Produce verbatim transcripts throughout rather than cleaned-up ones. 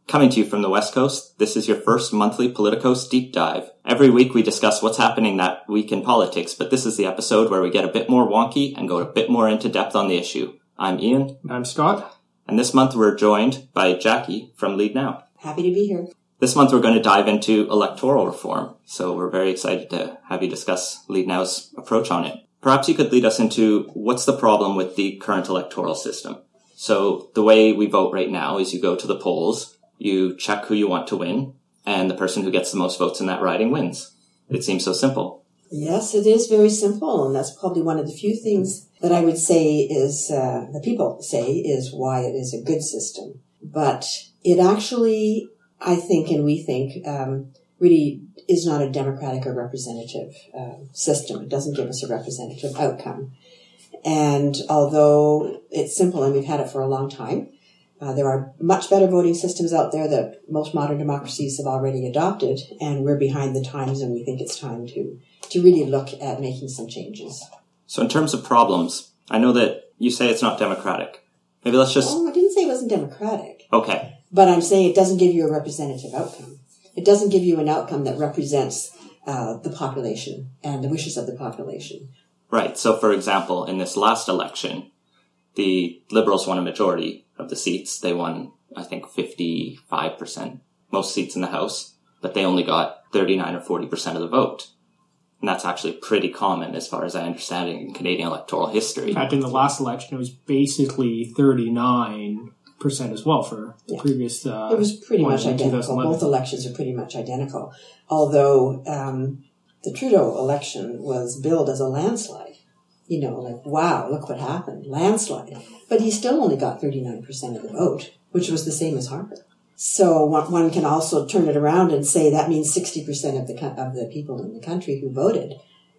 Coming to you from the West Coast, this is your first monthly Politicos Deep Dive. Every week we discuss what's happening that week in politics, but this is the episode where we get a bit more wonky and go a bit more into depth on the issue. I'm Ian. I'm Scott. And this month we're joined by Jackie from Lead Now. Happy to be here. This month we're going to dive into electoral reform, so we're very excited to have you discuss Lead Now's approach on it. Perhaps you could lead us into what's the problem with the current electoral system. So the way we vote right now is you go to the polls, you check who you want to win, and the person who gets the most votes in that riding wins. It seems so simple. Yes, it is very simple, and that's probably one of the few things that I would say is, uh, the people say, is why it is a good system. But it actually, I think, and we think, um, really is not a democratic or representative uh, system. It doesn't give us a representative outcome. And although it's simple, and we've had it for a long time, Uh, there are much better voting systems out there that most modern democracies have already adopted, and we're behind the times, and we think it's time to, to really look at making some changes. So in terms of problems, I know that you say it's not democratic. Maybe let's just... Oh, I didn't say it wasn't democratic. Okay. But I'm saying it doesn't give you a representative outcome. It doesn't give you an outcome that represents uh, the population and the wishes of the population. Right. So, for example, in this last election, the Liberals won a majority of the seats. They won, I think, fifty-five percent, most seats in the House, but they only got thirty-nine or forty percent of the vote. And that's actually pretty common as far as I understand it in Canadian electoral history. In fact, in the last election, it was basically thirty-nine percent as well for the yeah. previous uh It was pretty much identical. Both elections are pretty much identical. Although um, the Trudeau election was billed as a landslide. You know, like, wow, look what happened. Landslide. But he still only got thirty-nine percent of the vote, which was the same as Harper. So one, one can also turn it around and say that means sixty percent of the of the people in the country who voted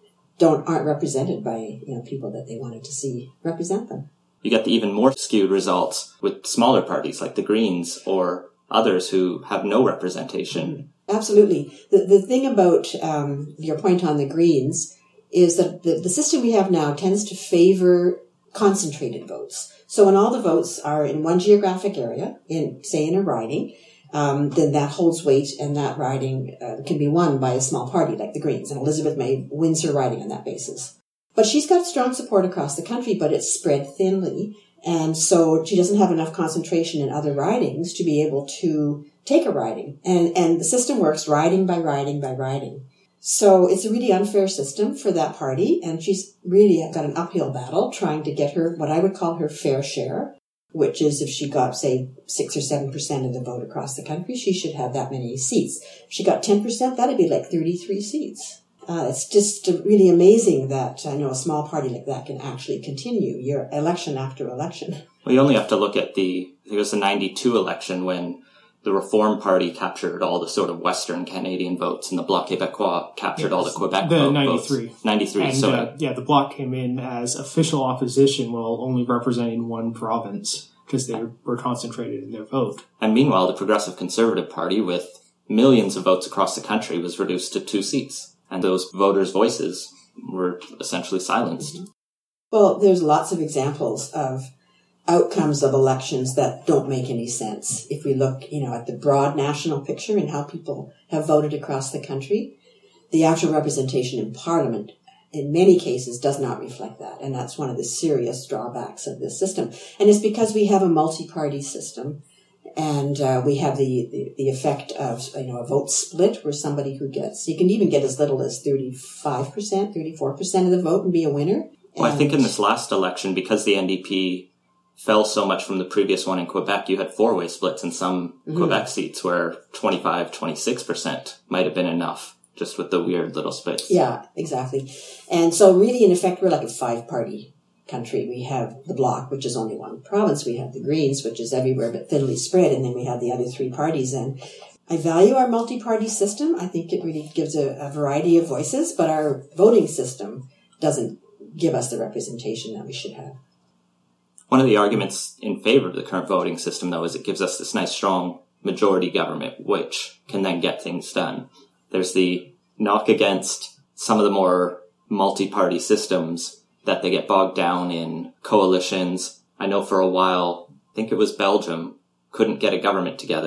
don't aren't represented by, you know, people that they wanted to see represent them. You get the even more skewed results with smaller parties like the Greens or others who have no representation. Mm-hmm. Absolutely. The, the thing about um, your point on the Greens is that the, the system we have now tends to favor concentrated votes. So when all the votes are in one geographic area, in say in a riding, um, then that holds weight, and that riding uh, can be won by a small party like the Greens. And Elizabeth May wins her riding on that basis. But she's got strong support across the country, but it's spread thinly. And so she doesn't have enough concentration in other ridings to be able to take a riding. And, and the system works riding by riding by riding. So it's a really unfair system for that party, and she's really got an uphill battle trying to get her, what I would call her fair share, which is if she got, say, six or seven percent of the vote across the country, she should have that many seats. If she got ten percent, that'd be like thirty-three seats. Uh, it's just really amazing that, I know, a small party like that can actually continue year election after election. Well, you only have to look at the, I think it was the ninety-two election when the Reform Party captured all the sort of Western Canadian votes, and the Bloc Québécois captured yes. all the Quebec the vote ninety-three. votes. ninety-three, and, sorry. Uh, yeah, the Bloc came in as official opposition while only representing one province because they were concentrated in their vote. And meanwhile, the Progressive Conservative Party, with millions of votes across the country, was reduced to two seats. And those voters' voices were essentially silenced. Mm-hmm. Well, there's lots of examples of outcomes of elections that don't make any sense. If we look, you know, at the broad national picture and how people have voted across the country, the actual representation in Parliament in many cases does not reflect that. And that's one of the serious drawbacks of this system. And it's because we have a multi-party system, and uh, we have the, the, the effect of, you know, a vote split where somebody who gets, you can even get as little as thirty-five percent, thirty-four percent of the vote and be a winner. Well, and I think in this last election, because the N D P fell so much from the previous one in Quebec, you had four-way splits in some mm-hmm. Quebec seats where twenty-five, twenty-six percent might have been enough, just with the weird little splits. Yeah, exactly. And so really, in effect, we're like a five-party country. We have the Bloc, which is only one province. We have the Greens, which is everywhere but thinly spread. And then we have the other three parties. And I value our multi-party system. I think it really gives a, a variety of voices, but our voting system doesn't give us the representation that we should have. One of the arguments in favor of the current voting system, though, is it gives us this nice, strong majority government, which can then get things done. There's the knock against some of the more multi-party systems that they get bogged down in coalitions. I know for a while, I think it was Belgium, couldn't get a government together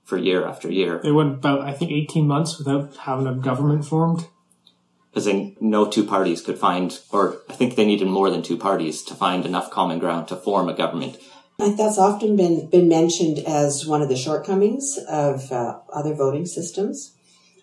for year after year. They went about, I think, eighteen months without having a government formed. Because then no two parties could find, or I think they needed more than two parties to find enough common ground to form a government. That's often been, been mentioned as one of the shortcomings of uh, other voting systems.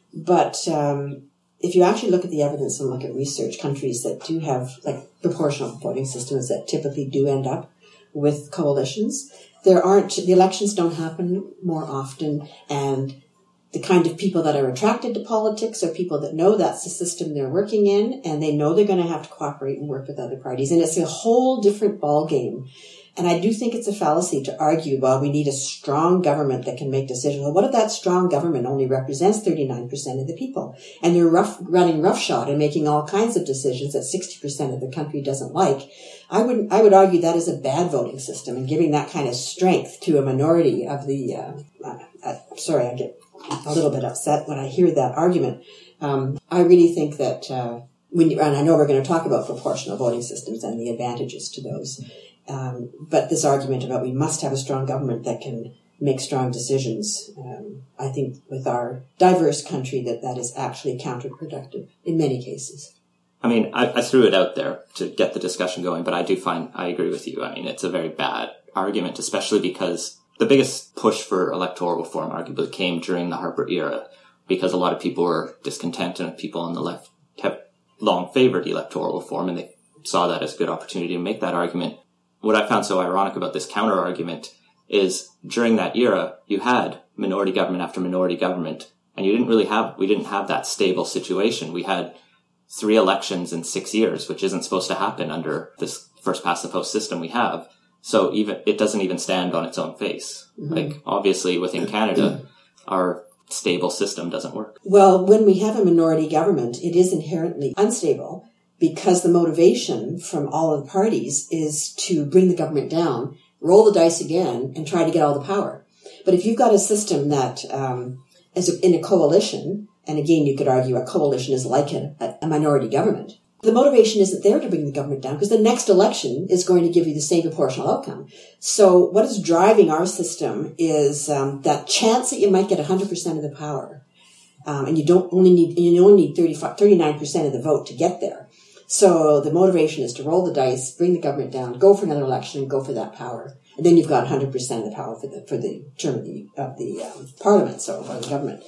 But um, if you actually look at the evidence and look at research, countries that do have like proportional voting systems that typically do end up with coalitions, there aren't, the elections don't happen more often, and the kind of people that are attracted to politics are people that know that's the system they're working in, and they know they're going to have to cooperate and work with other parties. And it's a whole different ballgame. And I do think it's a fallacy to argue, well, we need a strong government that can make decisions. Well, what if that strong government only represents thirty-nine percent of the people? And they're rough, running roughshod and making all kinds of decisions that sixty percent of the country doesn't like. I would, I would argue that is a bad voting system, and giving that kind of strength to a minority of the, uh, uh, uh, sorry, I get a little bit upset when I hear that argument. Um, I really think that, uh, when you, and I know we're going to talk about proportional voting systems and the advantages to those. Um, but this argument about we must have a strong government that can make strong decisions, um, I think with our diverse country that that is actually counterproductive in many cases. I mean, I, I threw it out there to get the discussion going, but I do find, I agree with you. I mean, it's a very bad argument, especially because the biggest push for electoral reform arguably came during the Harper era, because a lot of people were discontent and people on the left have long favored electoral reform, and they saw that as a good opportunity to make that argument. What I found so ironic about this counter argument is during that era, you had minority government after minority government, and you didn't really have, we didn't have that stable situation. We had three elections in six years, which isn't supposed to happen under this first past the post system we have. So even, it doesn't even stand on its own face. Mm-hmm. Like, obviously within Canada, our stable system doesn't work. Well, when we have a minority government, it is inherently unstable, because the motivation from all of the parties is to bring the government down, roll the dice again, and try to get all the power. But if you've got a system that um, is in a coalition, and again, you could argue a coalition is like a, a minority government, the motivation isn't there to bring the government down, because the next election is going to give you the same proportional outcome. So what is driving our system is um, that chance that you might get one hundred percent of the power, um, and you don't only need you only need thirty-nine percent of the vote to get there. So the motivation is to roll the dice, bring the government down, go for another election, and go for that power. And then you've got one hundred percent of the power for the for the term of the, of the um, parliament, so or the government.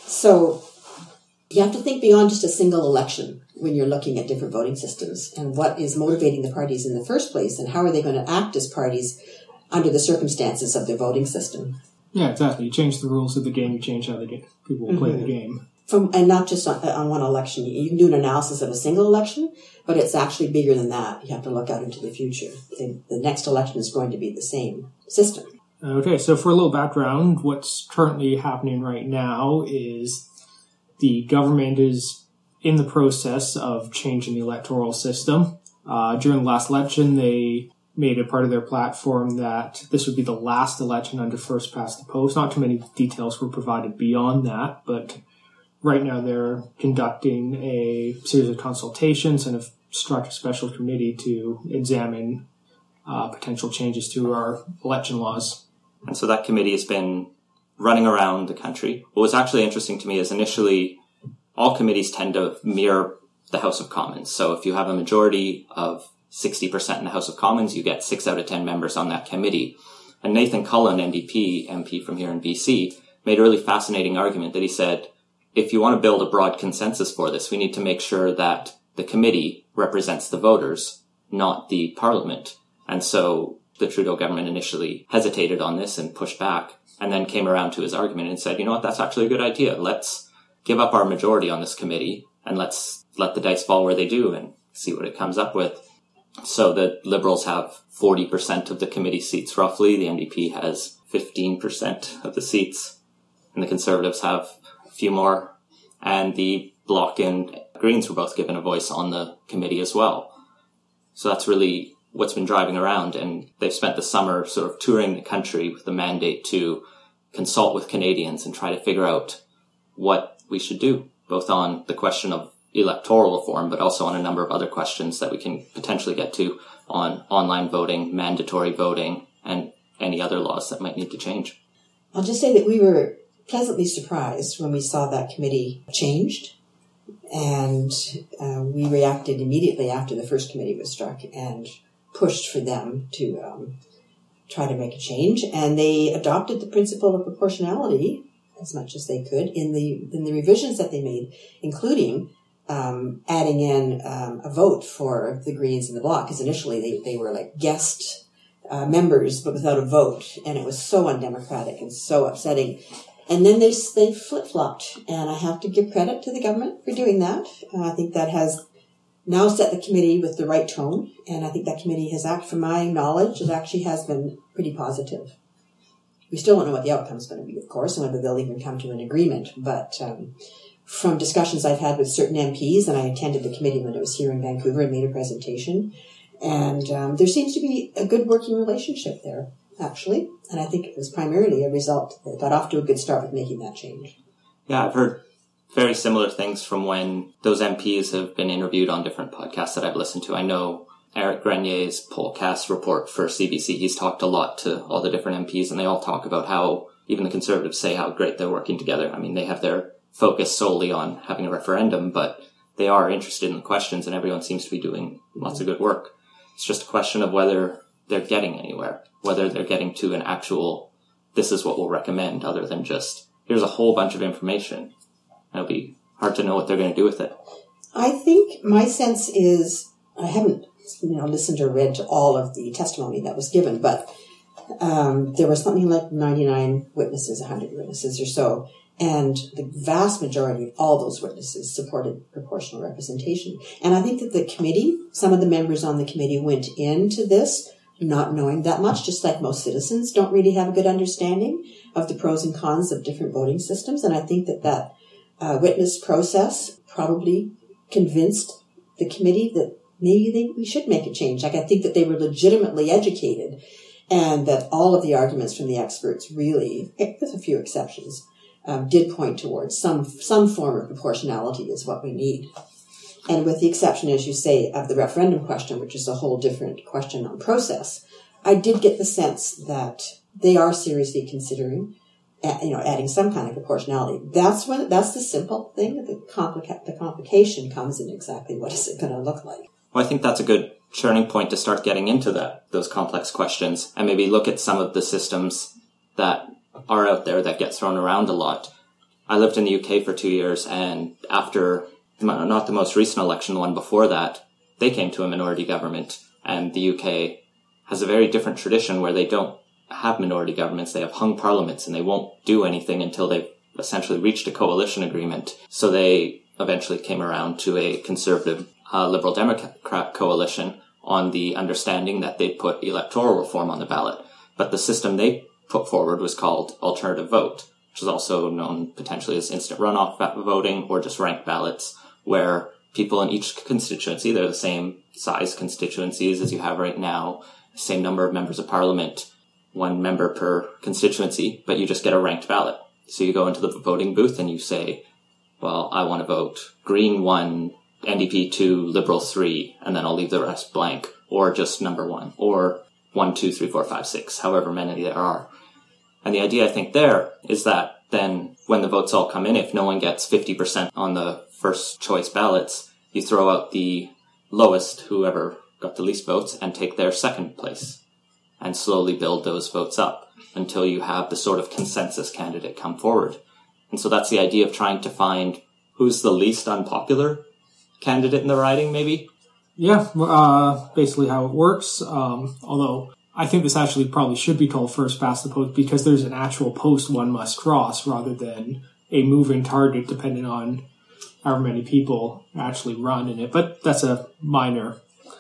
So you have to think beyond just a single election when you're looking at different voting systems, and what is motivating the parties in the first place, and how are they going to act as parties under the circumstances of their voting system. Yeah, exactly. You change the rules of the game, you change how the game, people will play mm-hmm. the game. From, and not just on, on one election. You can do an analysis of a single election, but it's actually bigger than that. You have to look out into the future. The, the next election is going to be the same system. Okay, so for a little background, what's currently happening right now is the government is in the process of changing the electoral system. Uh, during the last election, they made it part of their platform that this would be the last election under first past the post. Not too many details were provided beyond that, but right now they're conducting a series of consultations and have struck a special committee to examine uh, potential changes to our election laws. And so that committee has been running around the country. What was actually interesting to me is initially all committees tend to mirror the House of Commons. So if you have a majority of sixty percent in the House of Commons, you get six out of ten members on that committee. And Nathan Cullen, N D P, M P from here in B C, made a really fascinating argument that he said, if you want to build a broad consensus for this, we need to make sure that the committee represents the voters, not the parliament. And so the Trudeau government initially hesitated on this and pushed back, and then came around to his argument and said, you know what, that's actually a good idea. Let's give up our majority on this committee and let's let the dice fall where they do and see what it comes up with. So the Liberals have forty percent of the committee seats roughly. The N D P has fifteen percent of the seats, and the Conservatives have a few more. And the Bloc and Greens were both given a voice on the committee as well. So that's really what's been driving around. And they've spent the summer sort of touring the country with the mandate to consult with Canadians and try to figure out what we should do, both on the question of electoral reform, but also on a number of other questions that we can potentially get to on online voting, mandatory voting, and any other laws that might need to change. I'll just say that we were pleasantly surprised when we saw that committee changed. And uh, we reacted immediately after the first committee was struck and pushed for them to um, try to make a change. And they adopted the principle of proportionality as much as they could in the in the revisions that they made, including um, adding in um, a vote for the Greens in the Bloc, because initially they, they were like guest uh, members but without a vote, and it was so undemocratic and so upsetting. And then they they flip-flopped, and I have to give credit to the government for doing that. Uh, I think that has now set the committee with the right tone, and I think that committee has acted, from my knowledge, it actually has been pretty positive. We still don't know what the outcome's going to be, of course, and whether they'll even come to an agreement. But um, from discussions I've had with certain M Ps, and I attended the committee when it was here in Vancouver and made a presentation, and um, there seems to be a good working relationship there, actually. And I think it was primarily a result that got off to a good start with making that change. Yeah, I've heard very similar things from when those M Ps have been interviewed on different podcasts that I've listened to. I know Eric Grenier's Pollcast report for C B C, he's talked a lot to all the different M Ps, and they all talk about how, even the Conservatives say how great they're working together. I mean, they have their focus solely on having a referendum, but they are interested in the questions, and everyone seems to be doing lots of good work. It's just a question of whether they're getting anywhere, whether they're getting to an actual, this is what we'll recommend, other than just, here's a whole bunch of information. It'll be hard to know what they're going to do with it. I think my sense is, I haven't you know, listened or read to all of the testimony that was given, but um, there was something like ninety-nine witnesses, one hundred witnesses or so, and the vast majority of all those witnesses supported proportional representation. And I think that the committee, some of the members on the committee went into this not knowing that much, just like most citizens don't really have a good understanding of the pros and cons of different voting systems. And I think that that uh, witness process probably convinced the committee that maybe they, we should make a change. Like, I think that they were legitimately educated, and that all of the arguments from the experts really, with a few exceptions, um, did point towards some some form of proportionality is what we need. And with the exception, as you say, of the referendum question, which is a whole different question on process, I did get the sense that they are seriously considering, you know, adding some kind of proportionality. That's when that's the simple thing. The complica- the complication comes in exactly what is it going to look like. Well, I think that's a good turning point to start getting into that, those complex questions, and maybe look at some of the systems that are out there that get thrown around a lot. I lived in the U K for two years, and after, not the most recent election, the one before that, they came to a minority government, and the U K has a very different tradition where they don't have minority governments. They have hung parliaments, and they won't do anything until they've essentially reached a coalition agreement. So they eventually came around to a conservative uh, Liberal Democrat coalition on the understanding that they'd put electoral reform on the ballot. But the system they put forward was called alternative vote, which is also known potentially as instant runoff voting or just ranked ballots, where people in each constituency, they're the same size constituencies as you have right now, same number of members of parliament, one member per constituency, but you just get a ranked ballot. So you go into the voting booth and you say, well, I want to vote Green one, N D P two, Liberal three, and then I'll leave the rest blank, or just number one, or one, two, three, four, five, six, however many there are. And the idea, I think, there is that then when the votes all come in, if no one gets fifty percent on the first choice ballots, you throw out the lowest, whoever got the least votes, and take their second place, and slowly build those votes up until you have the sort of consensus candidate come forward. And so that's the idea of trying to find who's the least unpopular candidate in the riding, maybe? Yeah, uh, basically how it works. Um, although I think this actually probably should be called first past the post, because there's an actual post one must cross rather than a moving target depending on however many people actually run in it. But that's a minor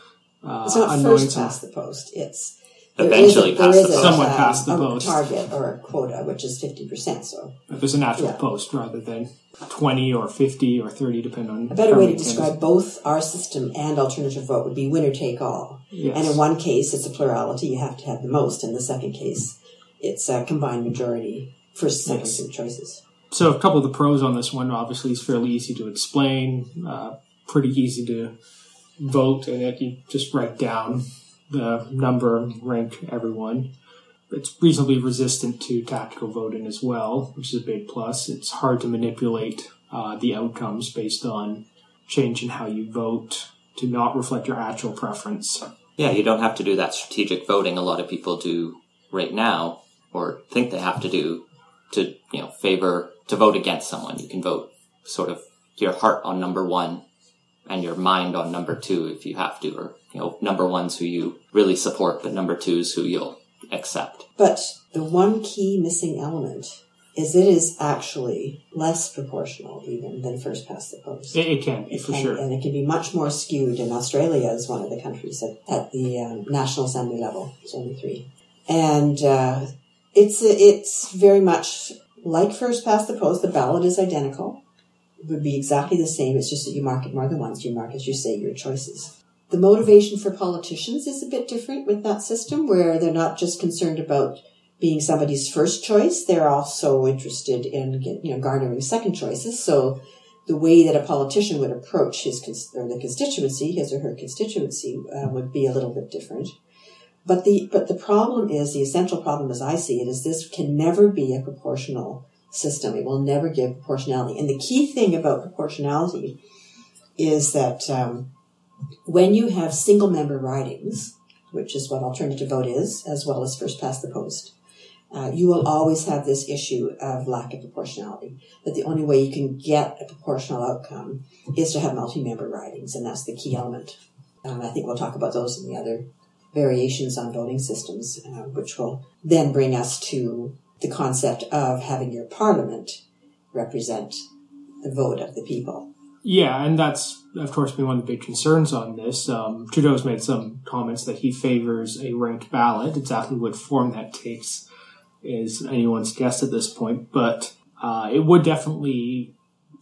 uh, It's not annoyance. first past the post. It's eventually there is a, past the post. Someone um, past the a post. target or a quota, which is fifty percent. So There's an actual Yeah. post rather than twenty or fifty or thirty, depending on... a better how way many to candidates. describe both our system and alternative vote would be winner take all. Yes. And in one case, it's a plurality. You have to have the most. In the second case, it's a combined majority. First, second, Yes. third choices. So a couple of the pros on this one, obviously, is fairly easy to explain, uh, pretty easy to vote in it. You just write down the number, rank everyone. it's reasonably resistant to tactical voting as well, which is a big plus. It's hard to manipulate uh, the outcomes based on change in how you vote to not reflect your actual preference. Yeah, you don't have to do that strategic voting a lot of people do right now, or think they have to do, to, you know, favor, to vote against someone. You can vote sort of your heart on number one and your mind on number two if you have to, or, you know, number one's who you really support, but number two's who you'll accept. But the one key missing element is it is actually less proportional even than first past the post. It, it can be, it for can, sure. And it can be much more skewed. And Australia is one of the countries at, at the um, National Assembly level. It's only three. And uh, it's it's very much like first past the post. The ballot is identical. It would be exactly the same. It's just that you mark it more than once. You mark, as you say, your choices. The motivation for politicians is a bit different with that system, where they're not just concerned about being somebody's first choice. They're also interested in, you know, garnering second choices. So the way that a politician would approach his or the constituency, his or her constituency, uh, would be a little bit different. But the but the problem is, the essential problem as I see it, is this can never be a proportional system. It will never give proportionality. And the key thing about proportionality is that um, when you have single-member ridings, which is what alternative vote is, as well as first past the post, uh, you will always have this issue of lack of proportionality. That the only way you can get a proportional outcome is to have multi-member ridings, and that's the key element. Um, I think we'll talk about those in the other variations on voting systems, uh, which will then bring us to the concept of having your parliament represent the vote of the people. Yeah, and that's, of course, been one of the big concerns on this. Um, Trudeau's made some comments that he favors a ranked ballot. Exactly what form that takes is anyone's guess at this point, but uh, it would definitely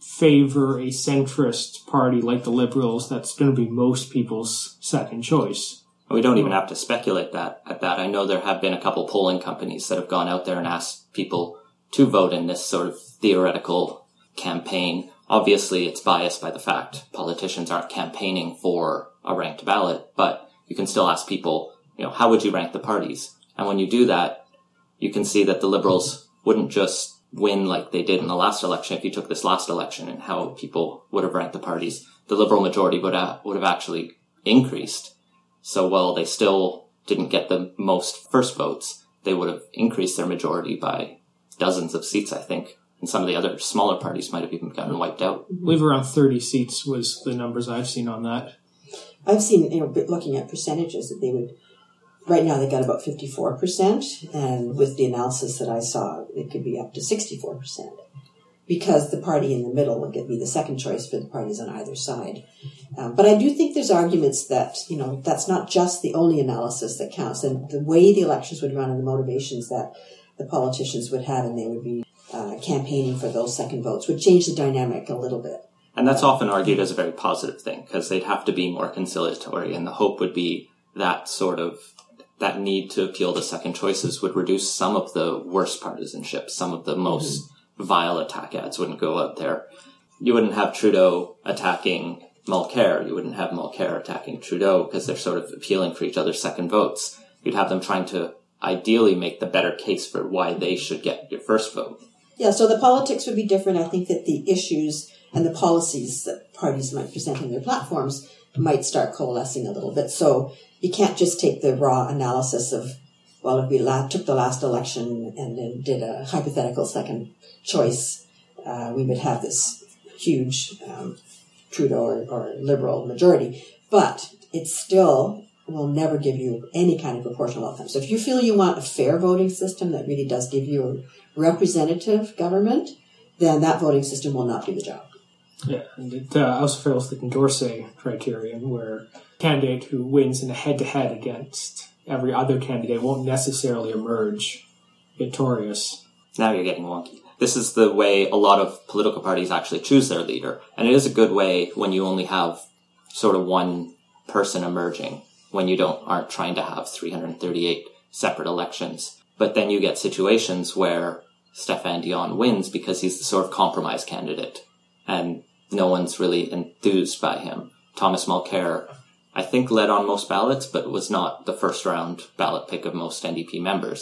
favor a centrist party like the Liberals. That's going to be most people's second choice. We don't even have to speculate that at that. I know there have been a couple polling companies that have gone out there and asked people to vote in this sort of theoretical campaign. Obviously, it's biased by the fact politicians aren't campaigning for a ranked ballot, but you can still ask people, you know, how would you rank the parties? And when you do that, you can see that the Liberals wouldn't just win like they did in the last election. If you took this last election and how people would have ranked the parties, the Liberal majority would have, would have actually increased. So while they still didn't get the most first votes, they would have increased their majority by dozens of seats, I think. And some of the other smaller parties might have even gotten wiped out. I believe around thirty seats was the numbers I've seen on that. I've seen, you know, looking at percentages, that they would, right now they got about fifty-four percent, and with the analysis that I saw, it could be up to sixty-four percent. Because the party in the middle would be the second choice for the parties on either side. Um, but I do think there's arguments that, you know, that's not just the only analysis that counts. And the way the elections would run and the motivations that the politicians would have, and they would be uh, campaigning for those second votes, would change the dynamic a little bit. And that's often argued as a very positive thing, because they'd have to be more conciliatory. And the hope would be that sort of, that need to appeal to second choices would reduce some of the worst partisanship, some of the most mm-hmm. vile attack ads wouldn't go out there. You wouldn't have Trudeau attacking Mulcair. You wouldn't have Mulcair attacking Trudeau because they're sort of appealing for each other's second votes. You'd have them trying to ideally make the better case for why they should get your first vote. Yeah, so the politics would be different. I think that the issues and the policies that parties might present in their platforms might start coalescing a little bit. So you can't just take the raw analysis of, well, if we la- took the last election and then did a hypothetical second choice, uh, we would have this huge um, Trudeau or, or Liberal majority. But it still will never give you any kind of proportional outcome. So if you feel you want a fair voting system that really does give you a representative government, then that voting system will not do the job. Yeah, and it uh, also fails the Condorcet criterion, where a candidate who wins in a head-to-head against every other candidate won't necessarily emerge victorious. Now you're getting wonky. This is the way a lot of political parties actually choose their leader. And it is a good way when you only have sort of one person emerging, when you don't aren't trying to have three hundred thirty-eight separate elections. But then you get situations where Stéphane Dion wins because he's the sort of compromise candidate, and no one's really enthused by him. Thomas Mulcair, I think, led on most ballots, but was not the first round ballot pick of most N D P members.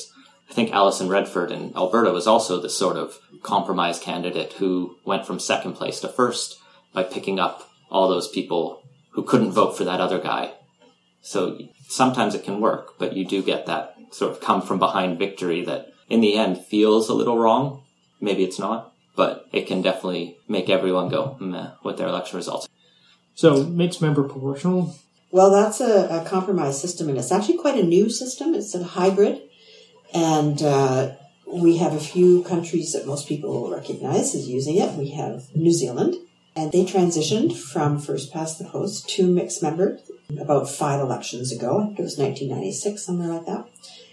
I think Alison Redford in Alberta was also the sort of compromise candidate who went from second place to first by picking up all those people who couldn't vote for that other guy. So sometimes it can work, but you do get that sort of come from behind victory that in the end feels a little wrong. Maybe it's not, but it can definitely make everyone go, meh, with their election results. So mixed member proportional? Well, that's a, a compromise system, and it's actually quite a new system. It's a hybrid, and uh, we have a few countries that most people will recognize as using it. We have New Zealand, and they transitioned from first past the post to mixed member about five elections ago. I think it was nineteen ninety-six, somewhere like that.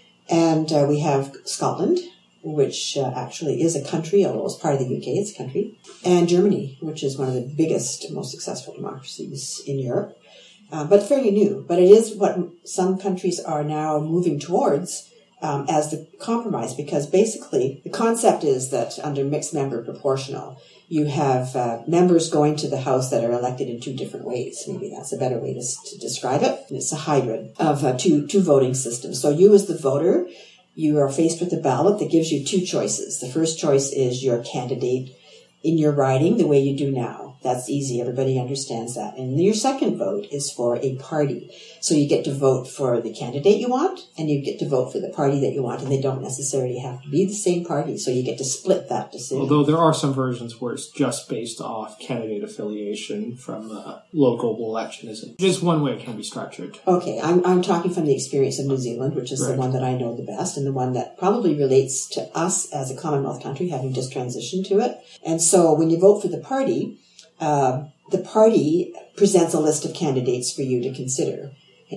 And uh, we have Scotland, which uh, actually is a country, although it's part of the U K, it's a country. And Germany, which is one of the biggest, most successful democracies in Europe. Uh, but fairly new. But it is what some countries are now moving towards um, as the compromise, because basically the concept is that under mixed member proportional, you have uh, members going to the House that are elected in two different ways. Maybe that's a better way to, to describe it. And it's a hybrid of uh, two two voting systems. So you as the voter, you are faced with a ballot that gives you two choices. The first choice is your candidate in your riding, the way you do now. That's easy. Everybody understands that. And your second vote is for a party. So you get to vote for the candidate you want, and you get to vote for the party that you want, and they don't necessarily have to be the same party. So you get to split that decision. Although there are some versions where it's just based off candidate affiliation from the local election. Isn't just one way it can be structured. Okay, I'm I'm talking from the experience of New Zealand, which is right. the one that I know the best, and the one that probably relates to us as a Commonwealth country, having just transitioned to it. And so when you vote for the party, Uh, the party presents a list of candidates for you to consider.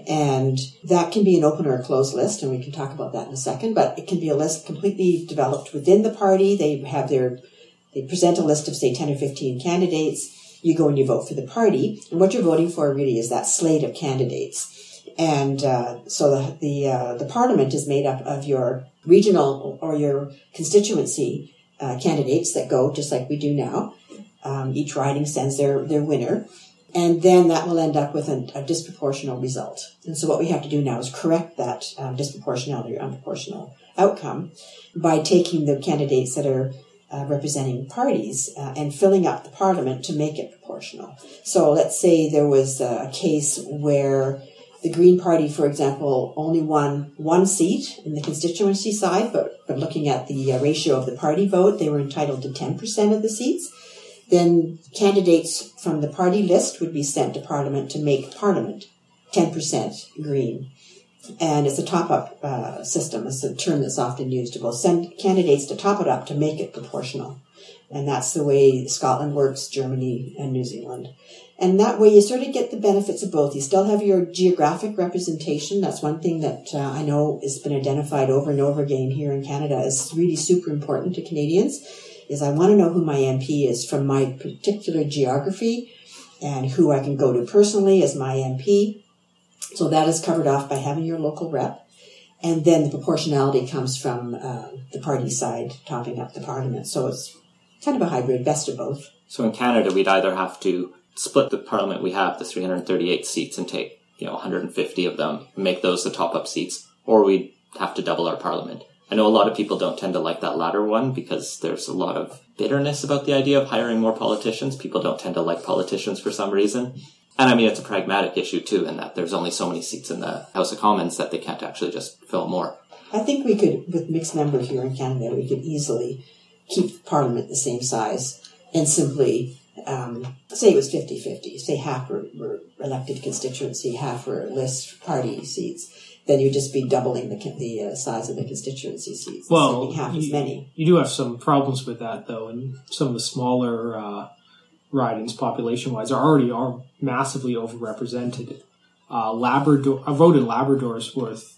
And that can be an open or a closed list, and we can talk about that in a second, but it can be a list completely developed within the party. They have their, they present a list of, say, ten or fifteen candidates. You go and you vote for the party, and what you're voting for really is that slate of candidates. And uh, so the the, uh, the parliament is made up of your regional or your constituency uh, candidates that go just like we do now. Um, each riding sends their, their winner, and then that will end up with a, a disproportional result. And so what we have to do now is correct that um, disproportionality or unproportional outcome by taking the candidates that are uh, representing parties uh, and filling up the parliament to make it proportional. So let's say there was a case where the Green Party, for example, only won one seat in the constituency side, but, but looking at the uh, ratio of the party vote, they were entitled to ten percent of the seats. Then candidates from the party list would be sent to Parliament to make Parliament ten percent Green. And it's a top-up uh, system. It's a term that's often used to both send candidates to top it up to make it proportional. And that's the way Scotland works, Germany, and New Zealand. And that way you sort of get the benefits of both. You still have your geographic representation. That's one thing that uh, I know has been identified over and over again here in Canada is really super important to Canadians. Is I want to know who my M P is from my particular geography and who I can go to personally as my M P. So that is covered off by having your local rep. And then the proportionality comes from uh, the party side topping up the parliament. So it's kind of a hybrid, best of both. So in Canada, we'd either have to split the parliament we have, the three hundred thirty-eight seats, and take, you know, one hundred fifty of them, make those the top-up seats, or we'd have to double our parliament. I know a lot of people don't tend to like that latter one because there's a lot of bitterness about the idea of hiring more politicians. People don't tend to like politicians for some reason. And I mean, it's a pragmatic issue too, in that there's only so many seats in the House of Commons that they can't actually just fill more. I think we could, with mixed members here in Canada, we could easily keep Parliament the same size and simply um, say it was fifty-fifty. Say half were, were elected constituency, half were list party seats. Then you'd just be doubling the the uh, size of the constituency seats, well, sending half you, as many. You do have some problems with that, though, and some of the smaller uh, ridings, population-wise, are already are massively overrepresented. Uh, Labrador, a vote in Labrador is worth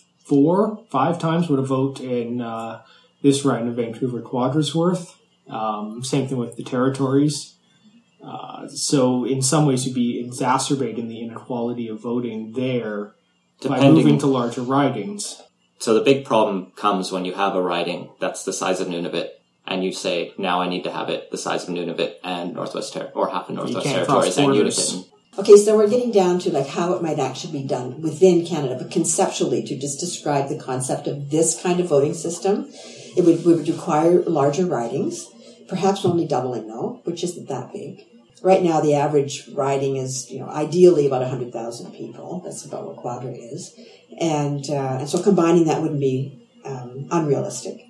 four, five times what a vote in uh, this riding of Vancouver Quadra is worth. Um, same thing with the territories. Uh, so in some ways, you'd be exacerbating the inequality of voting there. Depending, by moving to larger ridings. So the big problem comes when you have a riding that's the size of Nunavut, and you say, now I need to have it the size of Nunavut and Northwest Ter- or half of Northwest Territories and Unity. Okay, so we're getting down to like how it might actually be done within Canada, but conceptually, to just describe the concept of this kind of voting system, it would, would require larger ridings, perhaps only doubling though, which isn't that big. Right now, the average riding is, you know, ideally about one hundred thousand people. That's about what Quadra is. And, uh, and so combining that wouldn't be um, unrealistic.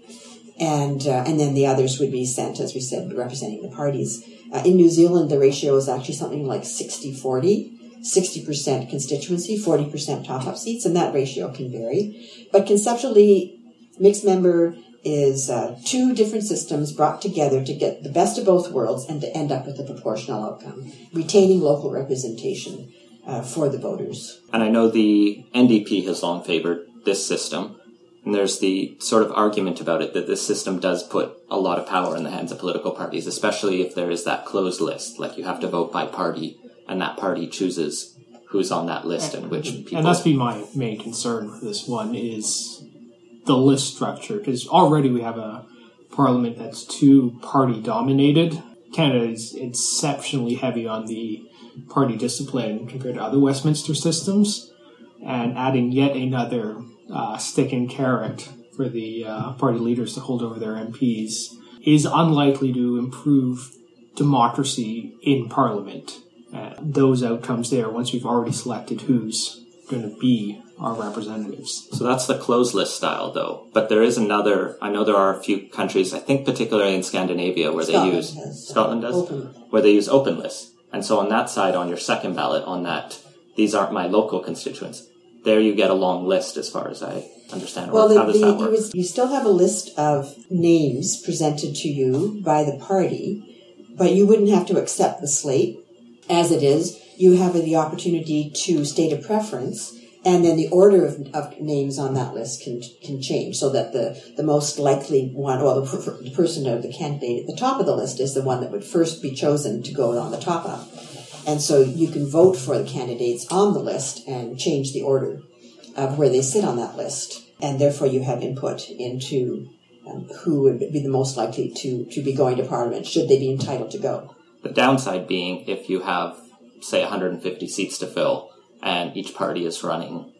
And uh, and then the others would be sent, as we said, representing the parties. Uh, in New Zealand, the ratio is actually something like sixty forty, sixty percent constituency, forty percent top-up seats, and that ratio can vary. But conceptually, mixed member is uh, two different systems brought together to get the best of both worlds and to end up with a proportional outcome, retaining local representation uh, for the voters. And I know the N D P has long favored this system. And there's the sort of argument about it that this system does put a lot of power in the hands of political parties, especially if there is that closed list. Like you have to vote by party, and that party chooses who's on that list and which people. And that's been my main concern with this one is the list structure, because already we have a parliament that's two party dominated. Canada is exceptionally heavy on the party discipline compared to other Westminster systems, and adding yet another Uh, stick and carrot for the uh, party leaders to hold over their M Ps is unlikely to improve democracy in Parliament. Uh, those outcomes there, once we've already selected who's going to be our representatives. So that's the closed list style, though. But there is another, I know there are a few countries, I think particularly in Scandinavia, where Scotland they use, has, Scotland does? Open. Where they use open lists. And so on that side, on your second ballot, on that, these aren't my local constituents. There you get a long list, as far as I understand. Well, the, How does the, that work? you, was, you still have a list of names presented to you by the party, but you wouldn't have to accept the slate as it is. You have the opportunity to state a preference, and then the order of, of names on that list can can change, so that the, the most likely one, well, the, the person or the candidate at the top of the list is the one that would first be chosen to go on the top up. And so you can vote for the candidates on the list and change the order of where they sit on that list. And therefore you have input into um, who would be the most likely to, to be going to Parliament, should they be entitled to go. The downside being, if you have, say, one hundred fifty seats to fill, and each party is running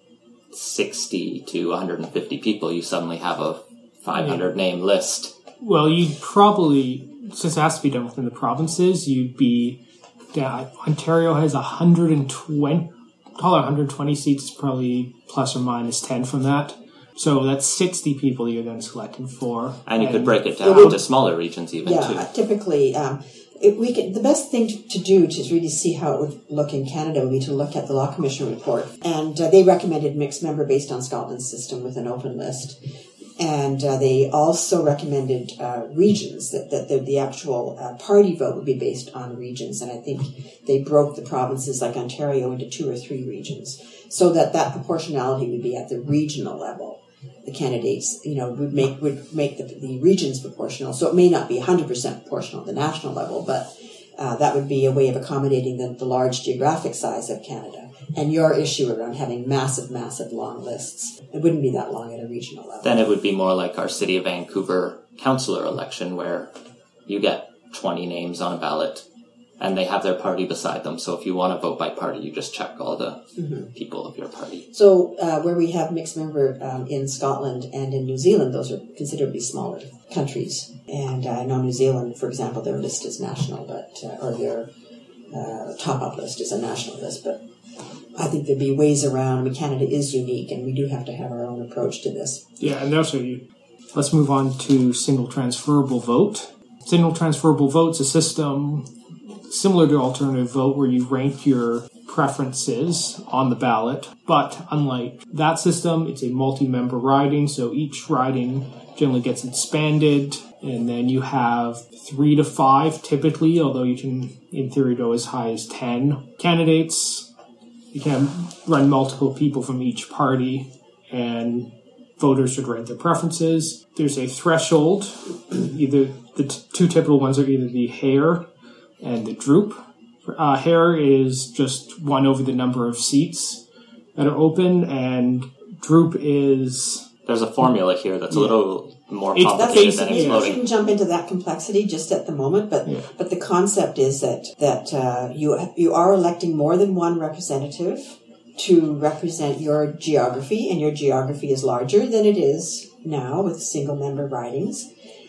sixty to one hundred fifty people, you suddenly have a five hundred yeah. name list. Well, you'd probably, since it has to be done within the provinces, you'd be... Yeah, Ontario has one hundred twenty, call it one hundred twenty seats, probably plus or minus ten from that. So that's sixty people you're then selected for. And you and could break it down it would, into smaller regions even, yeah, too. Yeah, typically, um, if we could, the best thing to, to do to really see how it would look in Canada would be to look at the Law Commission report. And uh, they recommended mixed member based on Scotland's system with an open list. And uh, they also recommended uh, regions, that, that the, the actual uh, party vote would be based on regions. And I think they broke the provinces like Ontario into two or three regions, so that that proportionality would be at the regional level. The candidates, you know, would make would make the, the regions proportional. So it may not be one hundred percent proportional at the national level, but uh, that would be a way of accommodating the, the large geographic size of Canada. And your issue around having massive, massive long lists, it wouldn't be that long at a regional level. Then it would be more like our City of Vancouver councillor election, where you get twenty names on a ballot, and they have their party beside them. So if you want to vote by party, you just check all the mm-hmm. people of your party. So uh, where we have mixed member um, in Scotland and in New Zealand, those are considerably smaller countries. And uh, I know New Zealand, for example, their list is national, but uh, or their uh, top-up list is a national list, but I think there'd be ways around. I mean, Canada is unique, and we do have to have our own approach to this. Yeah, and also, you, let's move on to single transferable vote. Single transferable vote's a system similar to alternative vote, where you rank your preferences on the ballot, but unlike that system, it's a multi-member riding, so each riding generally gets expanded, and then you have three to five typically, although you can, in theory, go as high as ten candidates. You can run multiple people from each party, and voters should rank their preferences. There's a threshold. Either the t- two typical ones are either the hare and the droop. Uh, hare is just one over the number of seats that are open, and droop is... There's a formula here that's yeah. a little more It's complicated than basically- Maybe we exploding. shouldn't jump into that complexity just at the moment, but Yeah. but the concept is that that uh, you you are electing more than one representative to represent your geography, and your geography is larger than it is now with single member ridings,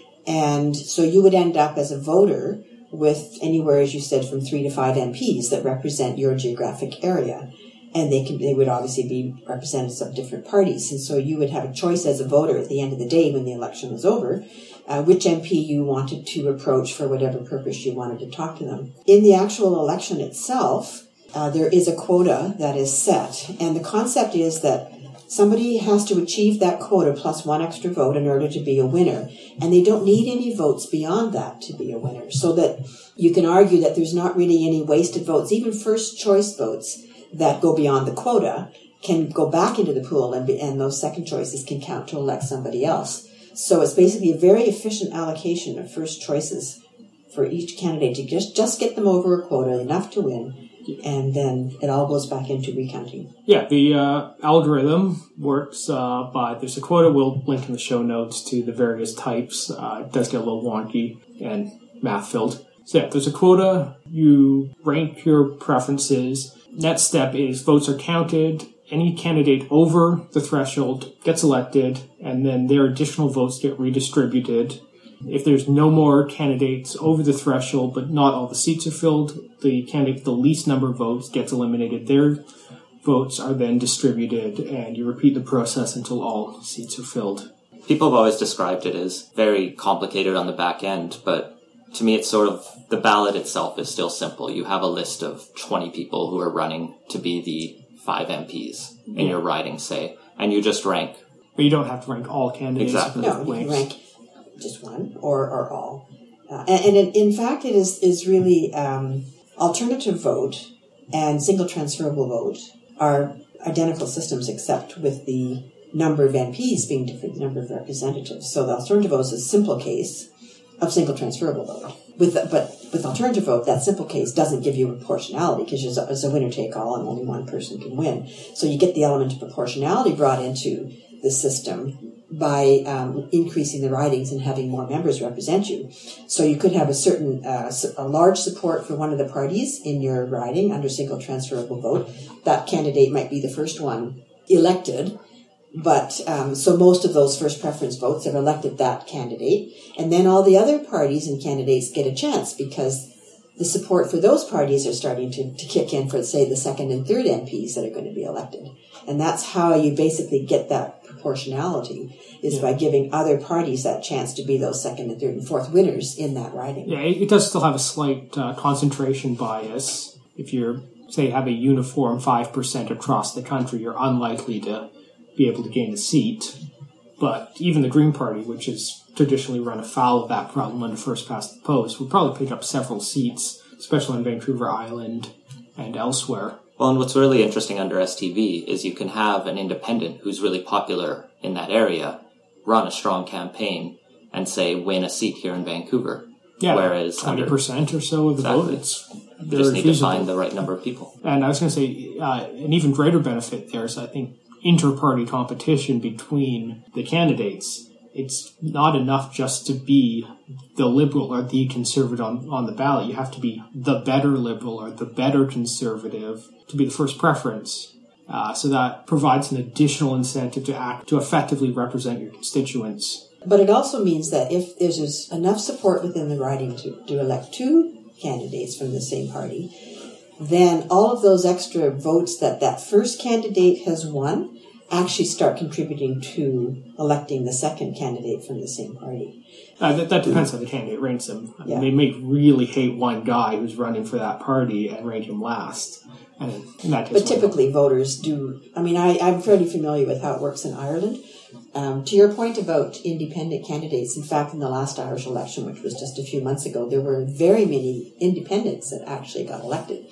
and so you would end up as a voter with anywhere, as you said, from three to five M Ps that represent your geographic area. And they can, they would obviously be representatives of different parties. And so you would have a choice as a voter at the end of the day when the election was over, uh, which M P you wanted to approach for whatever purpose you wanted to talk to them. In the actual election itself, uh, there is a quota that is set. And the concept is that somebody has to achieve that quota plus one extra vote in order to be a winner. And they don't need any votes beyond that to be a winner. So that you can argue that there's not really any wasted votes, even first choice votes that go beyond the quota can go back into the pool, and, be, and those second choices can count to elect somebody else. So it's basically a very efficient allocation of first choices for each candidate to just, just get them over a quota, enough to win, and then it all goes back into recounting. Yeah, the uh, algorithm works uh, by, there's a quota, we'll link in the show notes to the various types. Uh, it does get a little wonky and math-filled. So yeah, there's a quota, you rank your preferences. Next step is votes are counted. Any candidate over the threshold gets elected, and then their additional votes get redistributed. If there's no more candidates over the threshold, but not all the seats are filled, the candidate with the least number of votes gets eliminated. Their votes are then distributed, and you repeat the process until all seats are filled. People have always described it as very complicated on the back end, but to me it's sort of, the ballot itself is still simple. You have a list of twenty people who are running to be the five M Ps in Yeah. your riding, say, and you just rank. But you don't have to rank all candidates. Exactly. with No, you can links. rank just one or, or all. Uh, and and in, in fact, it is, is really um, alternative vote and single transferable vote are identical systems except with the number of M Ps being different, the number of representatives. So the alternative vote is a simple case of single transferable vote. With the, but with alternative vote, that simple case doesn't give you proportionality because it's a, it's a winner-take-all and only one person can win. So you get the element of proportionality brought into the system by um, increasing the ridings and having more members represent you. So you could have a certain, uh, a large support for one of the parties in your riding under single transferable vote. That candidate might be the first one elected. But um, so most of those first preference votes have elected that candidate, and then all the other parties and candidates get a chance because the support for those parties are starting to, to kick in for, say, the second and third M Ps that are going to be elected. And that's how you basically get that proportionality, is Yeah. by giving other parties that chance to be those second and third and fourth winners in that riding. Yeah, it, it does still have a slight uh, concentration bias. If you're, say, have a uniform five percent across the country, you're unlikely to be able to gain a seat. But even the Green Party, which has traditionally run afoul of that problem under first past the post, will probably pick up several seats, especially on Vancouver Island and elsewhere. Well, and what's really interesting under S T V is you can have an independent who's really popular in that area run a strong campaign and, say, win a seat here in Vancouver. Yeah, Whereas twenty under, percent or so of the Exactly. vote, it's you very just need to feasible. find the right number of people. And I was going to say, uh, an even greater benefit there is, I think, inter-party competition between the candidates. It's not enough just to be the Liberal or the Conservative on, on the ballot. You have to be the better Liberal or the better Conservative to be the first preference. Uh, so that provides an additional incentive to act, to effectively represent your constituents. But it also means that if there's enough support within the riding to, to elect two candidates from the same party, then all of those extra votes that that first candidate has won actually start contributing to electing the second candidate from the same party. Uh, that, that depends how the candidate ranks them. I mean, Yeah. they may really hate one guy who's running for that party and rank him last. And in that case, But typically voters do, I mean, I, I'm fairly familiar with how it works in Ireland. Um, to your point about independent candidates, in fact, in the last Irish election, which was just a few months ago, there were very many independents that actually got elected,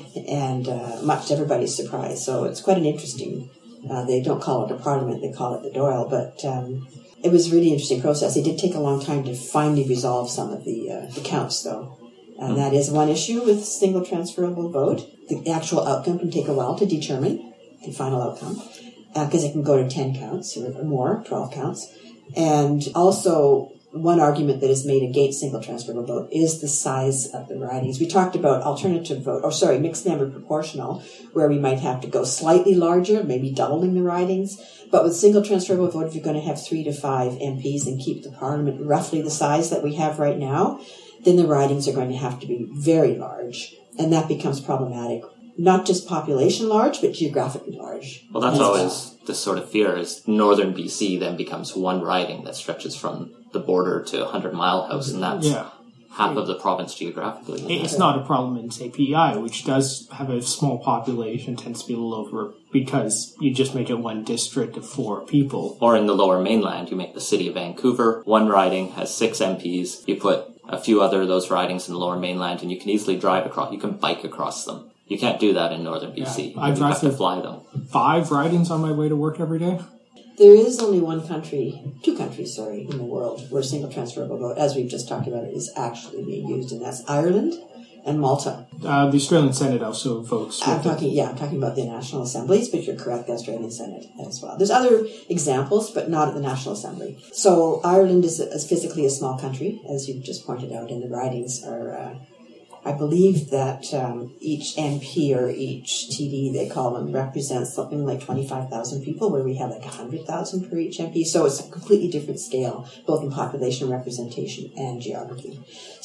and uh, much to everybody's surprise. So it's quite an interesting, uh, they don't call it a parliament, they call it the Dáil, but um, it was a really interesting process. It did take a long time to finally resolve some of the, uh, the counts, though. And that is one issue with single transferable vote. The actual outcome can take a while to determine, the final outcome, because uh, it can go to ten counts or more, twelve counts. And also, one argument that is made against single transferable vote is the size of the ridings. We talked about alternative vote, or sorry, mixed member proportional, where we might have to go slightly larger, maybe doubling the ridings. But with single transferable vote, if you're going to have three to five M Ps and keep the parliament roughly the size that we have right now, then the ridings are going to have to be very large. And that becomes problematic. Not just population large, but geographically large. Well, that's always the sort of fear is northern B C then becomes one riding that stretches from the border to Hundred Mile House, and that's Yeah. half of the province geographically. It's not a problem in, say, P E I, which does have a small population, tends to be a little over, because you just make it one district of four people. Or in the lower mainland, you make the city of Vancouver, one riding has six M Ps, you put a few other of those ridings in the lower mainland, and you can easily drive across, you can bike across them. You can't do that in northern B C. Yeah, I you drive have to to- fly them. Five ridings on my way to work every day. There is only one country, two countries, sorry, in the world where single transferable vote, as we've just talked about, is actually being used, and that's Ireland and Malta. Uh, the Australian Senate also votes. I'm with it. talking, yeah, I'm talking about the National Assemblies, but you're correct, the Australian Senate as well. There's other examples, but not at the National Assembly. So Ireland is, is physically a small country, as you've just pointed out, and the ridings are, uh, I believe that um, each M P or each T D, they call them, represents something like twenty-five thousand people, where we have like one hundred thousand per each M P. So it's a completely different scale, both in population representation and geography.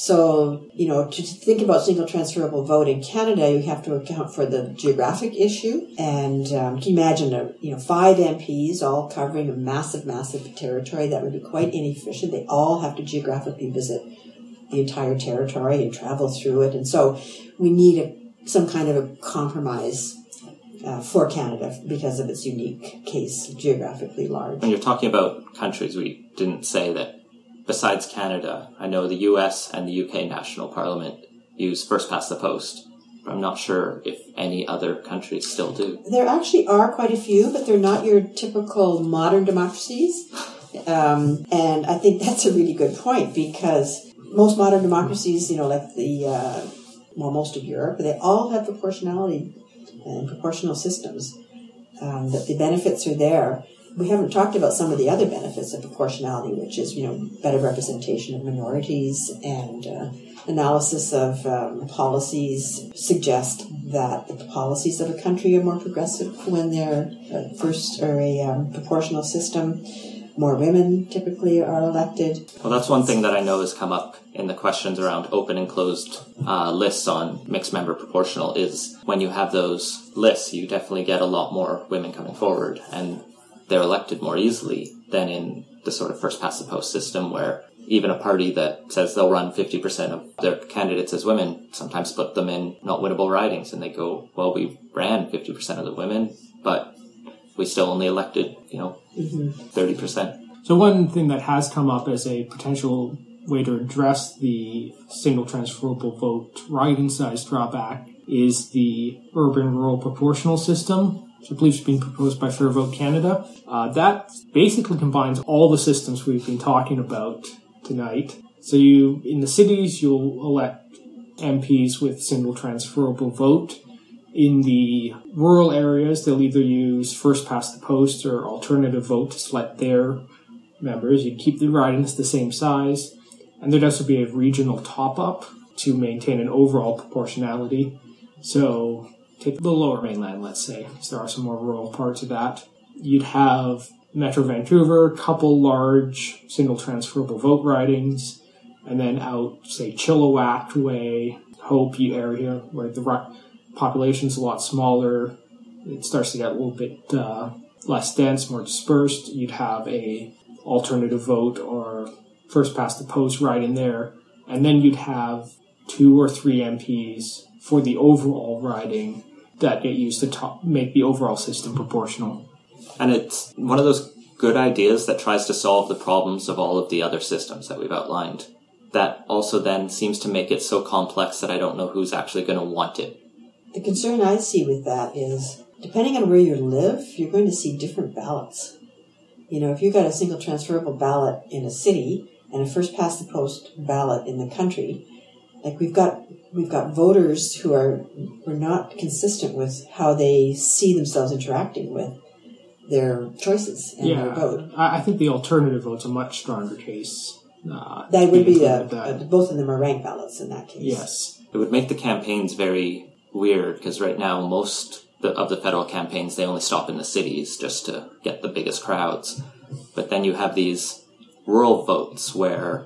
So, you know, to think about single transferable vote in Canada, you have to account for the geographic issue. And um, can you imagine, a, you know, five M Ps all covering a massive, massive territory? That would be quite inefficient. They all have to geographically visit the entire territory and travel through it. And so we need a, some kind of a compromise uh, for Canada because of its unique case, geographically large. When you're talking about countries, we didn't say that besides Canada, I know the U S and the U K National Parliament use first past the post. But I'm not sure if any other countries still do. There actually are quite a few, but they're not your typical modern democracies. Um, and I think that's a really good point, because most modern democracies, you know, like the, uh, well, most of Europe, they all have proportionality and proportional systems. Um, that the benefits are there. We haven't talked about some of the other benefits of proportionality, which is, you know, better representation of minorities, and uh, analysis of um, policies suggest that the policies of a country are more progressive when they're uh, first or a um, proportional system. More women typically are elected. Well, that's one thing that I know has come up in the questions around open and closed uh, lists on mixed member proportional is when you have those lists, you definitely get a lot more women coming forward, and they're elected more easily than in the sort of first past the post system, where even a party that says they'll run fifty percent of their candidates as women sometimes put them in not winnable ridings, and they go, well, we ran fifty percent of the women, but we still only elected, you know, mm-hmm. thirty percent. So one thing that has come up as a potential way to address the single transferable vote riding size drawback is the urban-rural proportional system, which I believe is being proposed by Fair Vote Canada. Uh, that basically combines all the systems we've been talking about tonight. So you, in the cities, you'll elect M Ps with single transferable vote. In the rural areas, they'll either use first past the post or alternative vote to select their members. You keep the ridings the same size. And there'd also be a regional top-up to maintain an overall proportionality. So take the lower mainland, let's say, because there are some more rural parts of that. You'd have Metro Vancouver, couple large single transferable vote ridings, and then out, say, Chilliwack Way, Hope area, where the ri- population's a lot smaller. It starts to get a little bit uh, less dense, more dispersed. You'd have a alternative vote or first past the post riding there, and then you'd have two or three M Ps for the overall riding that get used to top, make the overall system proportional. And it's one of those good ideas that tries to solve the problems of all of the other systems that we've outlined. That also then seems to make it so complex that I don't know who's actually going to want it. The concern I see with that is, depending on where you live, you're going to see different ballots. You know, if you've got a single transferable ballot in a city and a first past the post ballot in the country, like we've got we've got voters who are, are not consistent with how they see themselves interacting with their choices and yeah, their vote. I I think the alternative vote's a much stronger case. Uh, That would be, included a, that. a, both of them are ranked ballots in that case. Yes. It would make the campaigns very weird because right now most the, of the federal campaigns, they only stop in the cities just to get the biggest crowds. But then you have these rural votes where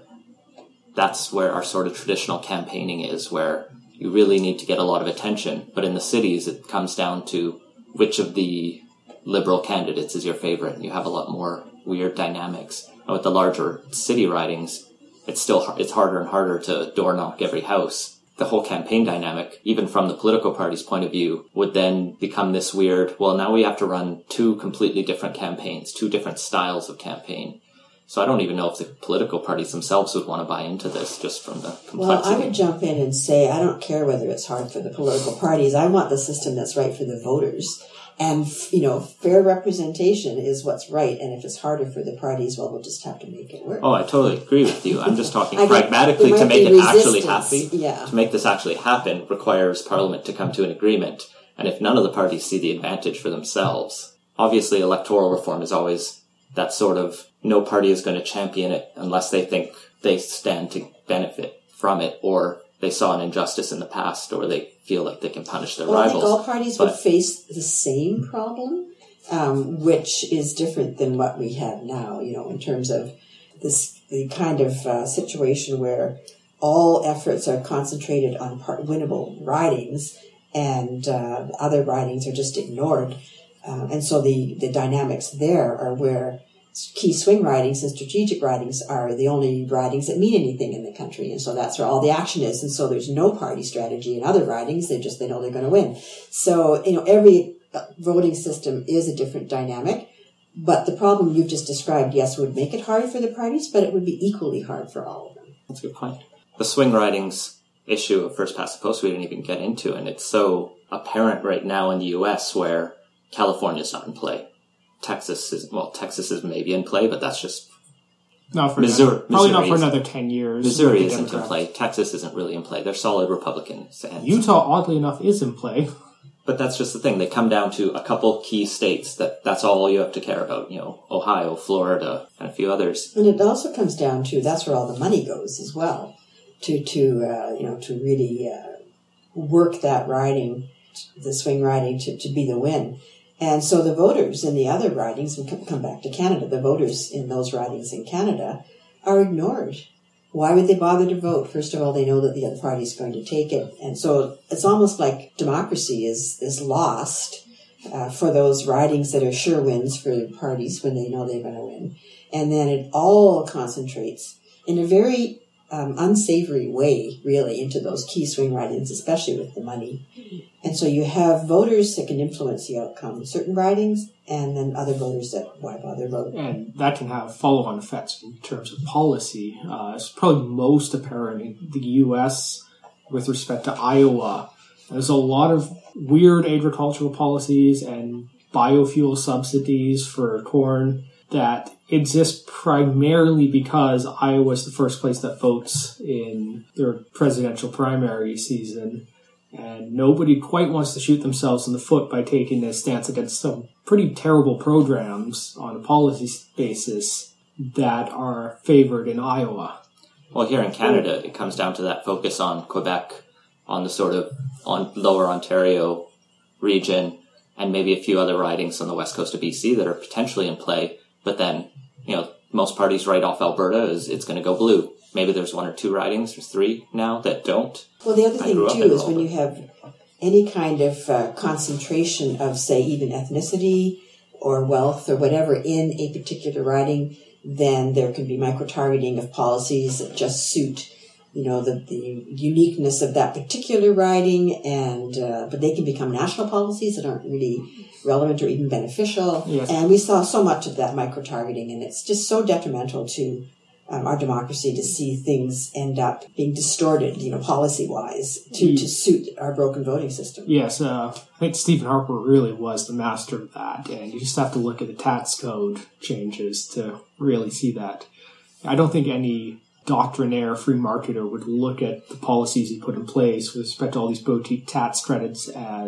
that's where our sort of traditional campaigning is, where you really need to get a lot of attention. But in the cities, it comes down to which of the liberal candidates is your favorite. You have a lot more weird dynamics. And with the larger city ridings, it's still it's harder and harder to door knock every house. The whole campaign dynamic, even from the political party's point of view, would then become this weird, well, now we have to run two completely different campaigns, two different styles of campaign. So I don't even know if the political parties themselves would want to buy into this just from the complexity. Well, I would jump in and say I don't care whether it's hard for the political parties. I want the system that's right for the voters. And, you know, fair representation is what's right. And if it's harder for the parties, well, we'll just have to make it work. Oh, I totally agree with you. I'm just talking I get- pragmatically there to might make be it actually resistance. happy. Yeah. To make this actually happen requires Parliament to come to an agreement. And if none of the parties see the advantage for themselves, obviously electoral reform is always that sort of no party is going to champion it unless they think they stand to benefit from it, or they saw an injustice in the past, or they feel like they can punish their Well, I rivals. think all parties But- would face the same problem, um, which is different than what we have now, you know, in terms of this the kind of uh, situation where all efforts are concentrated on part- winnable ridings and uh, other ridings are just ignored. Uh, and so the, the dynamics there are where key swing ridings and strategic ridings are the only ridings that mean anything in the country. And so that's where all the action is. And so there's no party strategy in other ridings. They just, they know they're going to win. So, you know, every voting system is a different dynamic. But the problem you've just described, yes, would make it hard for the parties, but it would be equally hard for all of them. That's a good point. The swing ridings issue of first past the post we didn't even get into, and it's so apparent right now in the U S where California's not in play. Texas is, well, Texas is maybe in play, but that's just Not for Missouri- another, probably not Missouri for is- another ten years. Missouri with the isn't in Democrats. play. Texas isn't really in play. They're solid Republicans. And, Utah, oddly enough, is in play. but that's just the thing. They come down to a couple key states that that's all you have to care about. You know, Ohio, Florida, and a few others. And it also comes down to, that's where all the money goes as well, to, to uh, you know, to really uh, work that riding, the swing riding, to, to be the win. And so the voters in the other ridings, we come back to Canada, the voters in those ridings in Canada are ignored. Why would they bother to vote? First of all, they know that the other party is going to take it. And so it's almost like democracy is, is lost uh, for those ridings that are sure wins for the parties when they know they're going to win. And then it all concentrates in a very um, unsavory way, really, into those key swing ridings, especially with the money. And so you have voters that can influence the outcome of certain ridings, and then other voters that, why bother vote? And that can have follow-on effects in terms of policy. Uh, it's probably most apparent in the U S with respect to Iowa. There's a lot of weird agricultural policies and biofuel subsidies for corn that exist primarily because Iowa is the first place that votes in their presidential primary season. And nobody quite wants to shoot themselves in the foot by taking a stance against some pretty terrible programs on a policy basis that are favored in Iowa. Well, here in Canada, it comes down to that focus on Quebec, on the sort of on lower Ontario region, and maybe a few other ridings on the west coast of B C that are potentially in play. But then, you know, most parties write off Alberta as it's going to go blue. Maybe there's one or two ridings, or three now, that don't. Well, the other I thing, grew up too, in is when Raleigh. you have any kind of uh, concentration of, say, even ethnicity or wealth or whatever in a particular riding, then there can be micro-targeting of policies that just suit, you know, the, the uniqueness of that particular riding, and uh, but they can become national policies that aren't really relevant or even beneficial. Yes. And we saw so much of that micro-targeting, and it's just so detrimental to Um, our democracy to see things end up being distorted, you know, policy-wise, to, Mm. to suit our broken voting system. Yes, uh, I think Stephen Harper really was the master of that, and you just have to look at the tax code changes to really see that. I don't think any doctrinaire free marketer would look at the policies he put in place with respect to all these boutique tax credits as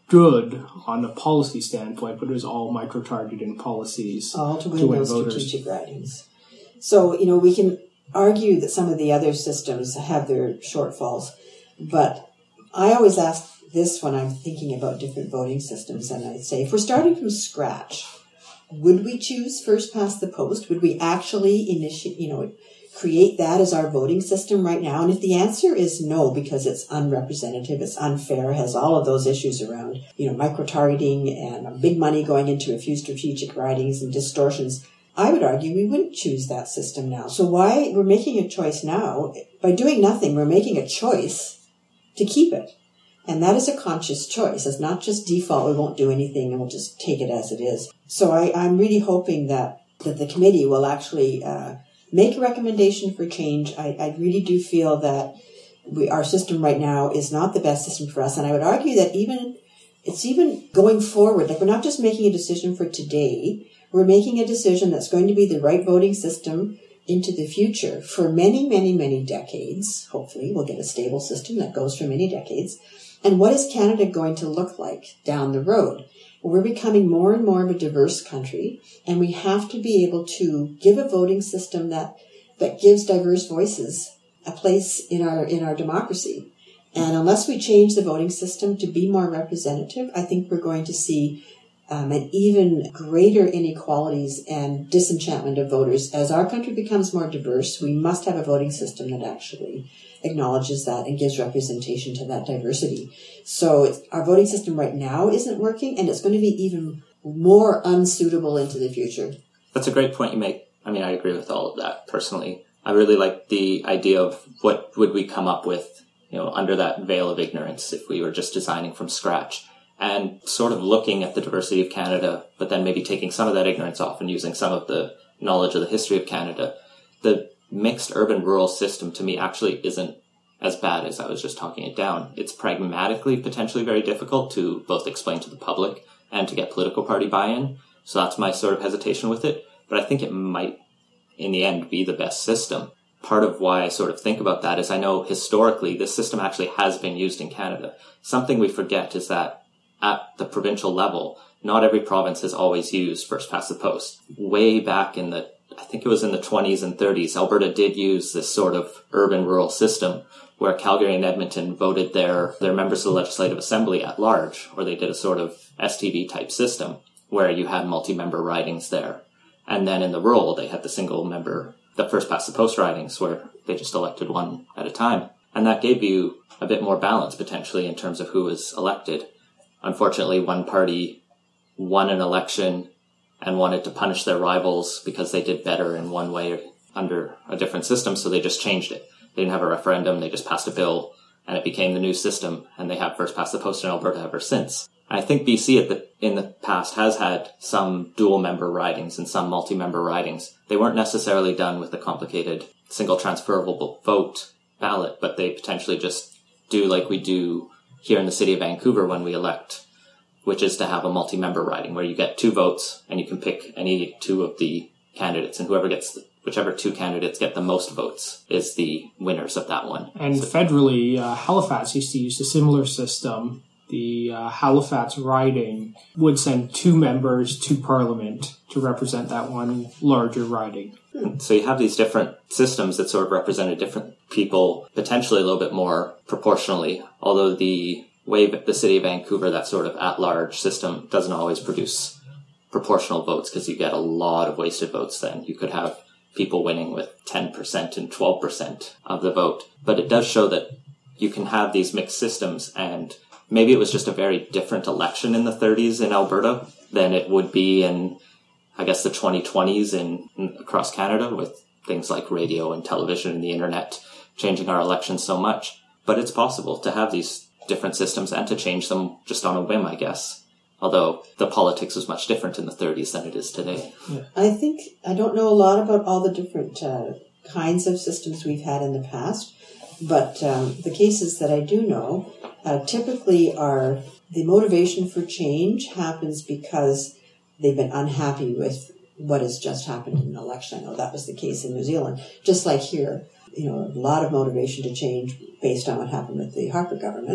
good on a policy standpoint, but it was all micro-targeting policies all to win, to win those voters. strategic ridings. So, you know, we can argue that some of the other systems have their shortfalls, but I always ask this when I'm thinking about different voting systems, and I say, if we're starting from scratch, would we choose first past the post? Would we actually initiate, you know, create that as our voting system right now? And if the answer is no, because it's unrepresentative, it's unfair, has all of those issues around, you know, micro-targeting and big money going into a few strategic ridings and distortions, I would argue we wouldn't choose that system now. So why we're making a choice now? By doing nothing, we're making a choice to keep it. And that is a conscious choice. It's not just default, we won't do anything and we'll just take it as it is. So I, I'm really hoping that, that the committee will actually uh, make a recommendation for change. I, I really do feel that we, our system right now is not the best system for us. And I would argue that even it's even going forward, like we're not just making a decision for today, we're making a decision that's going to be the right voting system into the future for many, many, many decades. Hopefully we'll get a stable system that goes for many decades. And what is Canada going to look like down the road? We're becoming more and more of a diverse country, and we have to be able to give a voting system that, that gives diverse voices a place in our in our democracy. And unless we change the voting system to be more representative, I think we're going to see um, an even greater inequalities and disenchantment of voters. As our country becomes more diverse, we must have a voting system that actually acknowledges that and gives representation to that diversity. So it's, our voting system right now isn't working, and it's going to be even more unsuitable into the future. That's a great point you make. I mean, I agree with all of that personally. I really like the idea of what would we come up with, you know, under that veil of ignorance if we were just designing from scratch, and sort of looking at the diversity of Canada, but then maybe taking some of that ignorance off and using some of the knowledge of the history of Canada. The mixed urban-rural system to me actually isn't as bad as I was just talking it down. It's pragmatically potentially very difficult to both explain to the public and to get political party buy-in. So that's my sort of hesitation with it. But I think it might, in the end, be the best system. Part of why I sort of think about that is I know historically this system actually has been used in Canada. Something we forget is that at the provincial level, not every province has always used first past the post. Way back in the I think it was in the twenties and thirties, Alberta did use this sort of urban-rural system where Calgary and Edmonton voted their, their members of the Legislative Assembly at large, or they did a sort of S T V-type system where you had multi-member ridings there. And then in the rural, they had the single-member, the first-past-the-post ridings where they just elected one at a time. And that gave you a bit more balance, potentially, in terms of who was elected. Unfortunately, one party won an election and wanted to punish their rivals because they did better in one way under a different system, so they just changed it. They didn't have a referendum, they just passed a bill, and it became the new system, and they have first past the post in Alberta ever since. I think B C at the, in the past has had some dual-member ridings and some multi-member ridings. They weren't necessarily done with the complicated single transferable vote ballot, but they potentially just do like we do here in the city of Vancouver when we elect, which is to have a multi-member riding where you get two votes and you can pick any two of the candidates, and whoever gets, the, whichever two candidates get the most votes is the winners of that one. And so, federally, uh, Halifax used to use a similar system. The uh, Halifax riding would send two members to Parliament to represent that one larger riding. So you have these different systems that sort of represented different people, potentially a little bit more proportionally, although the way the city of Vancouver, that sort of at-large system, doesn't always produce proportional votes because you get a lot of wasted votes then. You could have people winning with ten percent and twelve percent of the vote. But it does show that you can have these mixed systems, and maybe it was just a very different election in the thirties in Alberta than it would be in, I guess, the twenty twenties in, in across Canada with things like radio and television and the internet changing our elections so much. But it's possible to have these different systems and to change them just on a whim, I guess. Although the politics was much different in the thirties than it is today. Yeah. I think, I don't know a lot about all the different uh, kinds of systems we've had in the past, but um, the cases that I do know uh, typically are the motivation for change happens because they've been unhappy with what has just happened in an election. I know that was the case in New Zealand. Just like here, you know, a lot of motivation to change based on what happened with the Harper government.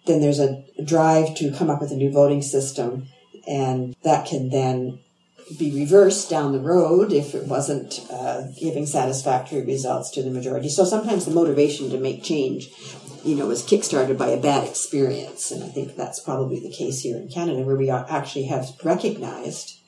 then there's a drive to come up with a new voting system, and that can then be reversed down the road if it wasn't uh, giving satisfactory results to the majority. So sometimes the motivation to make change, you know, is kickstarted by a bad experience. And I think that's probably the case here in Canada, where we actually have recognized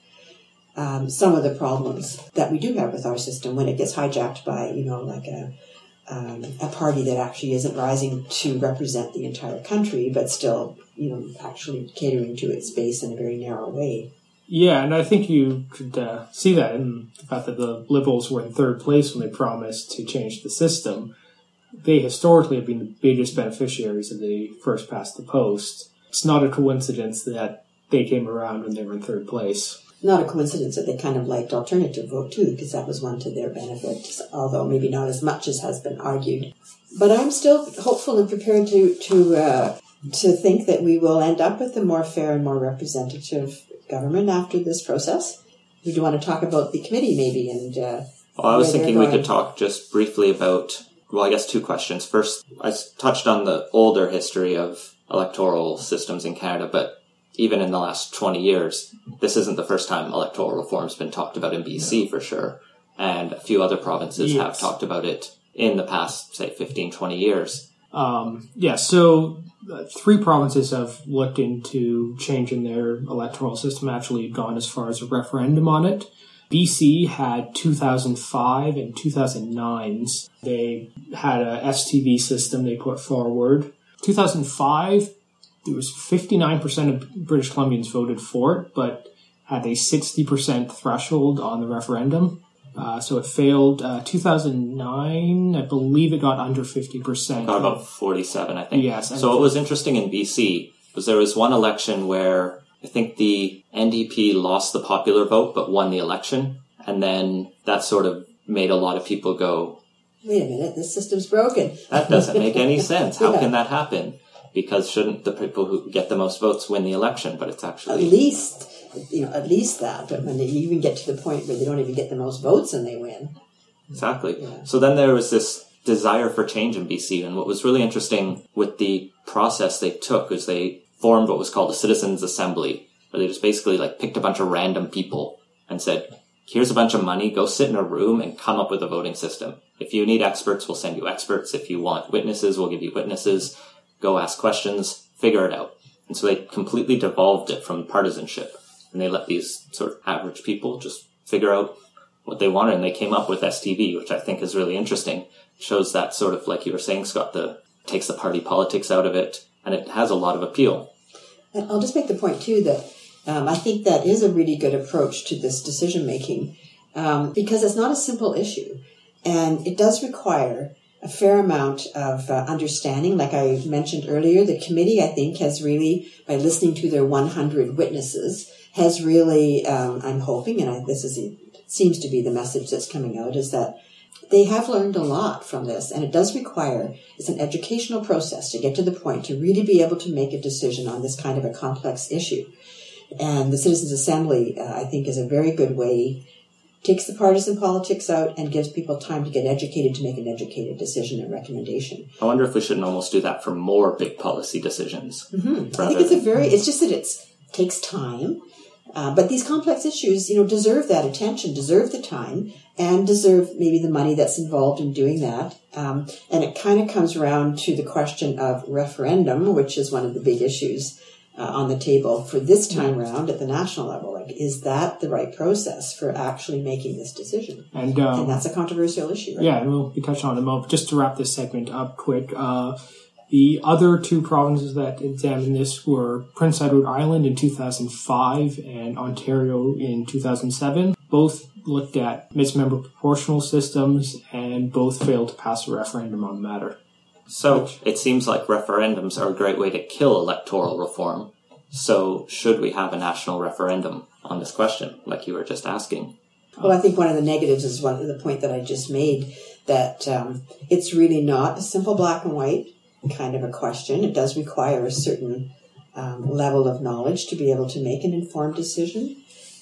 um, some of the problems that we do have with our system when it gets hijacked by, you know, like a um, a party that actually isn't rising to represent the entire country, but still, you know, actually catering to its base in a very narrow way. Yeah, and I think you could uh, see that in the fact that the Liberals were in third place when they promised to change the system. They historically have been the biggest beneficiaries of the first past the post. It's not a coincidence that they came around when they were in third place. Not a coincidence that they kind of liked alternative vote too, because that was one to their benefit, although maybe not as much as has been argued. But I'm still hopeful and prepared to to uh, to think that we will end up with a more fair and more representative government after this process. We do want to talk about the committee maybe, and uh, well, I was thinking we could talk just briefly about, well, I guess two questions. First, I touched on the older history of electoral systems in Canada, but even in the last twenty years, this isn't the first time electoral reform's been talked about in B C, for sure. And a few other provinces yes. have talked about it in the past, say, fifteen, twenty years. Um, yeah, so uh, three provinces have looked into changing their electoral system, actually gone as far as a referendum on it. B C had two thousand five and two thousand nine's. They had a S T V system they put forward. two thousand five, there was fifty-nine percent of British Columbians voted for it, but had a sixty percent threshold on the referendum. Uh, so it failed. Uh, two thousand nine, I believe it got under fifty percent. Got about forty-seven, I think. Yes. So what was interesting in B C was there was one election where I think the N D P lost the popular vote but won the election. And then that sort of made a lot of people go, wait a minute, this system's broken. That doesn't make any sense. How yeah. can that happen? Because shouldn't the people who get the most votes win the election? But it's actually... At least, you know, at least that. But when they even get to the point where they don't even get the most votes and they win. Exactly. Yeah. So then there was this desire for change in B C. And what was really interesting with the process they took was they formed what was called a citizens' assembly, where they just basically like picked a bunch of random people and said, here's a bunch of money, go sit in a room and come up with a voting system. If you need experts, we'll send you experts. If you want witnesses, we'll give you witnesses. Go ask questions, figure it out. And so they completely devolved it from partisanship. And they let these sort of average people just figure out what they wanted. And they came up with S T V, which I think is really interesting. It shows that sort of, like you were saying, Scott, the takes the party politics out of it. And it has a lot of appeal. And I'll just make the point, too, that um, I think that is a really good approach to this decision-making um, because it's not a simple issue. And it does require a fair amount of uh, understanding. Like I mentioned earlier, the committee, I think, has really, by listening to their one hundred witnesses, has really, um, I'm hoping, and I, this is seems to be the message that's coming out, is that they have learned a lot from this. And it does require, it's an educational process to get to the point to really be able to make a decision on this kind of a complex issue. And the Citizens' Assembly, uh, I think, is a very good way, takes the partisan politics out and gives people time to get educated to make an educated decision and recommendation. I wonder if we shouldn't almost do that for more big policy decisions. Mm-hmm. I think it's a very, it's just that it takes time. Uh, but these complex issues, you know, deserve that attention, deserve the time, and deserve maybe the money that's involved in doing that. Um, and it kind of comes around to the question of referendum, which is one of the big issues uh, on the table for this time round at the national level. Like, is that the right process for actually making this decision? And, um, and that's a controversial issue, right? Yeah, and we'll be touching on it in a moment. Just to wrap this segment up quick, uh, the other two provinces that examined this were Prince Edward Island in two thousand five and Ontario in two thousand seven. Both looked at mixed-member proportional systems and both failed to pass a referendum on the matter. So it seems like referendums are a great way to kill electoral reform. So should we have a national referendum on this question, like you were just asking? Well, I think one of the negatives is one of the point that I just made, that um, it's really not a simple black and white kind of a question. It does require a certain um, level of knowledge to be able to make an informed decision.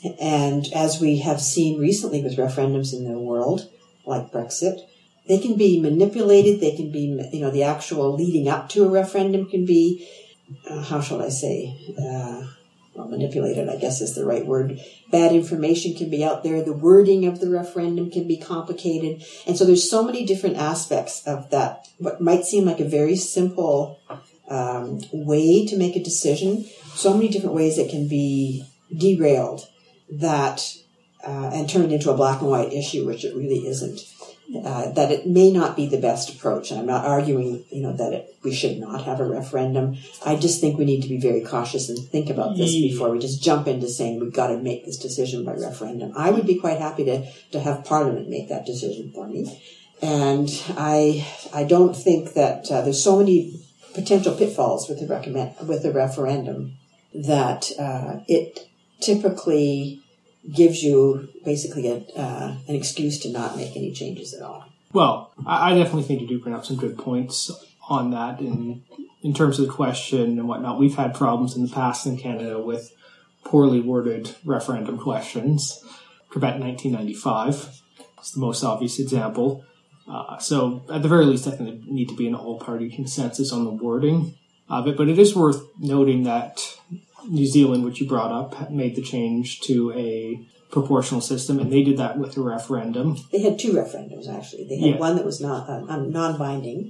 And as we have seen recently with referendums in the world, like Brexit, they can be manipulated. They can be, you know, the actual leading up to a referendum can be uh, how shall I say, uh, well, manipulated, I guess is the right word. Bad information can be out there. The wording of the referendum can be complicated. And so there's so many different aspects of that, what might seem like a very simple um, way to make a decision, so many different ways it can be derailed that uh, and turned into a black and white issue, which it really isn't. Uh, that it may not be the best approach. And I'm not arguing, you know, that it, we should not have a referendum. I just think we need to be very cautious and think about this yeah. before we just jump into saying we've got to make this decision by referendum. I would be quite happy to, to have Parliament make that decision for me. And I I don't think that uh, there's so many potential pitfalls with the recommend with the referendum that uh, it typically gives you basically a, uh, an excuse to not make any changes at all. Well, I, I definitely think you do bring up some good points on that in, in terms of the question and whatnot. We've had problems in the past in Canada with poorly worded referendum questions. Quebec nineteen ninety-five is the most obvious example. Uh, so at the very least, I think there need to be an all-party consensus on the wording of it. But it is worth noting that New Zealand, which you brought up, made the change to a proportional system, and they did that with a referendum. They had two referendums, actually. They had yeah. one that was not uh, non-binding,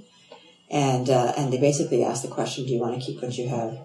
and uh, and they basically asked the question, do you want to keep what you have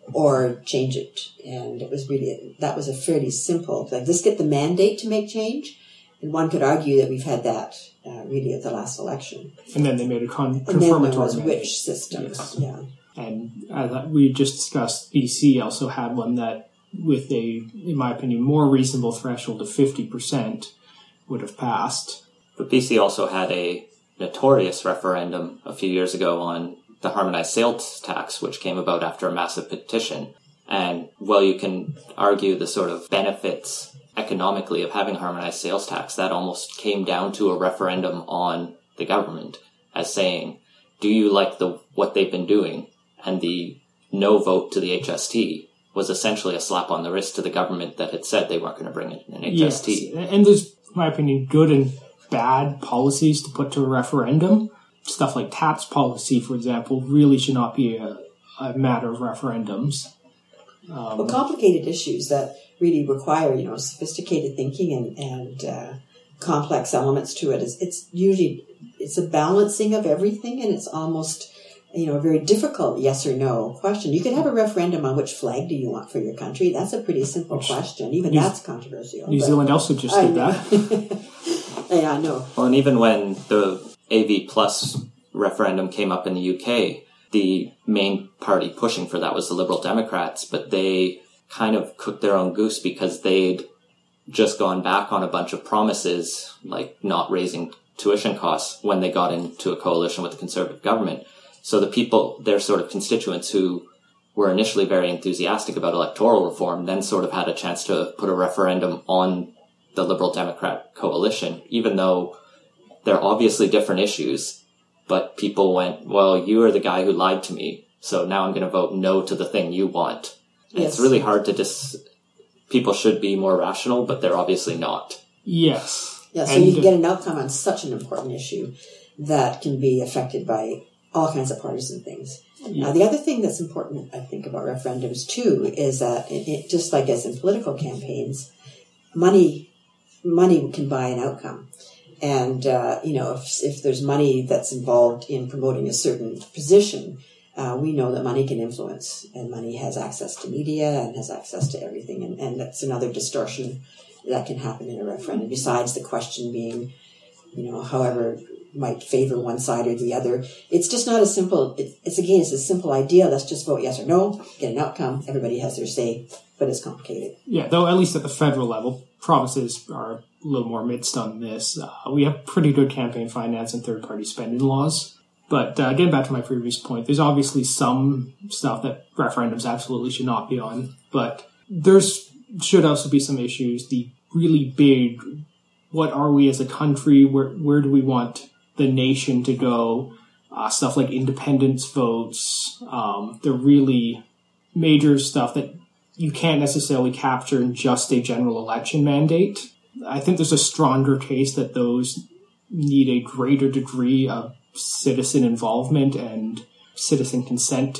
or change it? And it was really, that was a fairly simple, like, let's get the mandate to make change. And one could argue that we've had that uh, really at the last election. And then they made a con- and confirmatory then there was mandate. which system, Yes. yeah. And as we just discussed, B C also had one that, with a, in my opinion, more reasonable threshold of fifty percent, would have passed. But B C also had a notorious referendum a few years ago on the harmonized sales tax, which came about after a massive petition. And while you can argue the sort of benefits economically of having a harmonized sales tax, that almost came down to a referendum on the government as saying, do you like the what they've been doing? And the no vote to the H S T was essentially a slap on the wrist to the government that had said they weren't going to bring in an H S T. Yes. And there's, in my opinion, good and bad policies to put to a referendum. Stuff like tax policy, for example, really should not be a, a matter of referendums. Um, Well, complicated issues that really require, you know, sophisticated thinking and, and uh, complex elements to it. It's, it's usually, it's a balancing of everything, and it's almost, you know, a very difficult yes or no question. You could have a referendum on which flag do you want for your country. That's a pretty simple Which, question. Even New, that's controversial. New Zealand also just did that. Yeah, I know. Well, and even when the A V Plus referendum came up in the U K, the main party pushing for that was the Liberal Democrats, but they kind of cooked their own goose because they'd just gone back on a bunch of promises, like not raising tuition costs, when they got into a coalition with the Conservative government. So the people, their sort of constituents who were initially very enthusiastic about electoral reform, then sort of had a chance to put a referendum on the Liberal Democrat coalition, even though they're obviously different issues. But people went, well, you are the guy who lied to me, so now I'm going to vote no to the thing you want. And yes. It's really hard to dis... People should be more rational, but they're obviously not. Yes. Yeah, so and you can get an outcome on such an important issue that can be affected by all kinds of partisan things. Yeah. Uh, the other thing that's important, I think, about referendums, too, is that it, it, just like as in political campaigns, money money can buy an outcome. And, uh, you know, if, if there's money that's involved in promoting a certain position, uh, we know that money can influence, and money has access to media and has access to everything. And, and that's another distortion that can happen in a referendum, besides the question being, you know, however might favor one side or the other. It's just not a simple, it, it's again, it's a simple idea. Let's just vote yes or no, get an outcome. Everybody has their say, but it's complicated. Yeah, though at least at the federal level, provinces are a little more mixed on this. Uh, we have pretty good campaign finance and third-party spending laws. But uh, getting back to my previous point, there's obviously some stuff that referendums absolutely should not be on. But there's should also be some issues. The really big, what are we as a country? Where where do we want the nation to go? Uh, stuff like independence votes. Um, the really major stuff that you can't necessarily capture in just a general election mandate. I think there's a stronger case that those need a greater degree of citizen involvement and citizen consent to the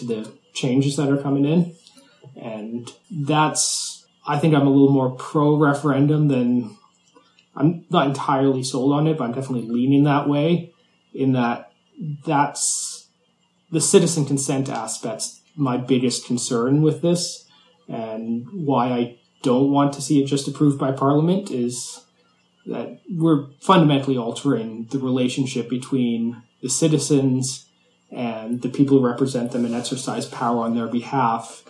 changes that are coming in. And that's, I think I'm a little more pro-referendum than, I'm not entirely sold on it, but I'm definitely leaning that way, in that that's the citizen consent aspect's my biggest concern with this, and why I don't want to see it just approved by Parliament is that we're fundamentally altering the relationship between the citizens and the people who represent them and exercise power on their behalf.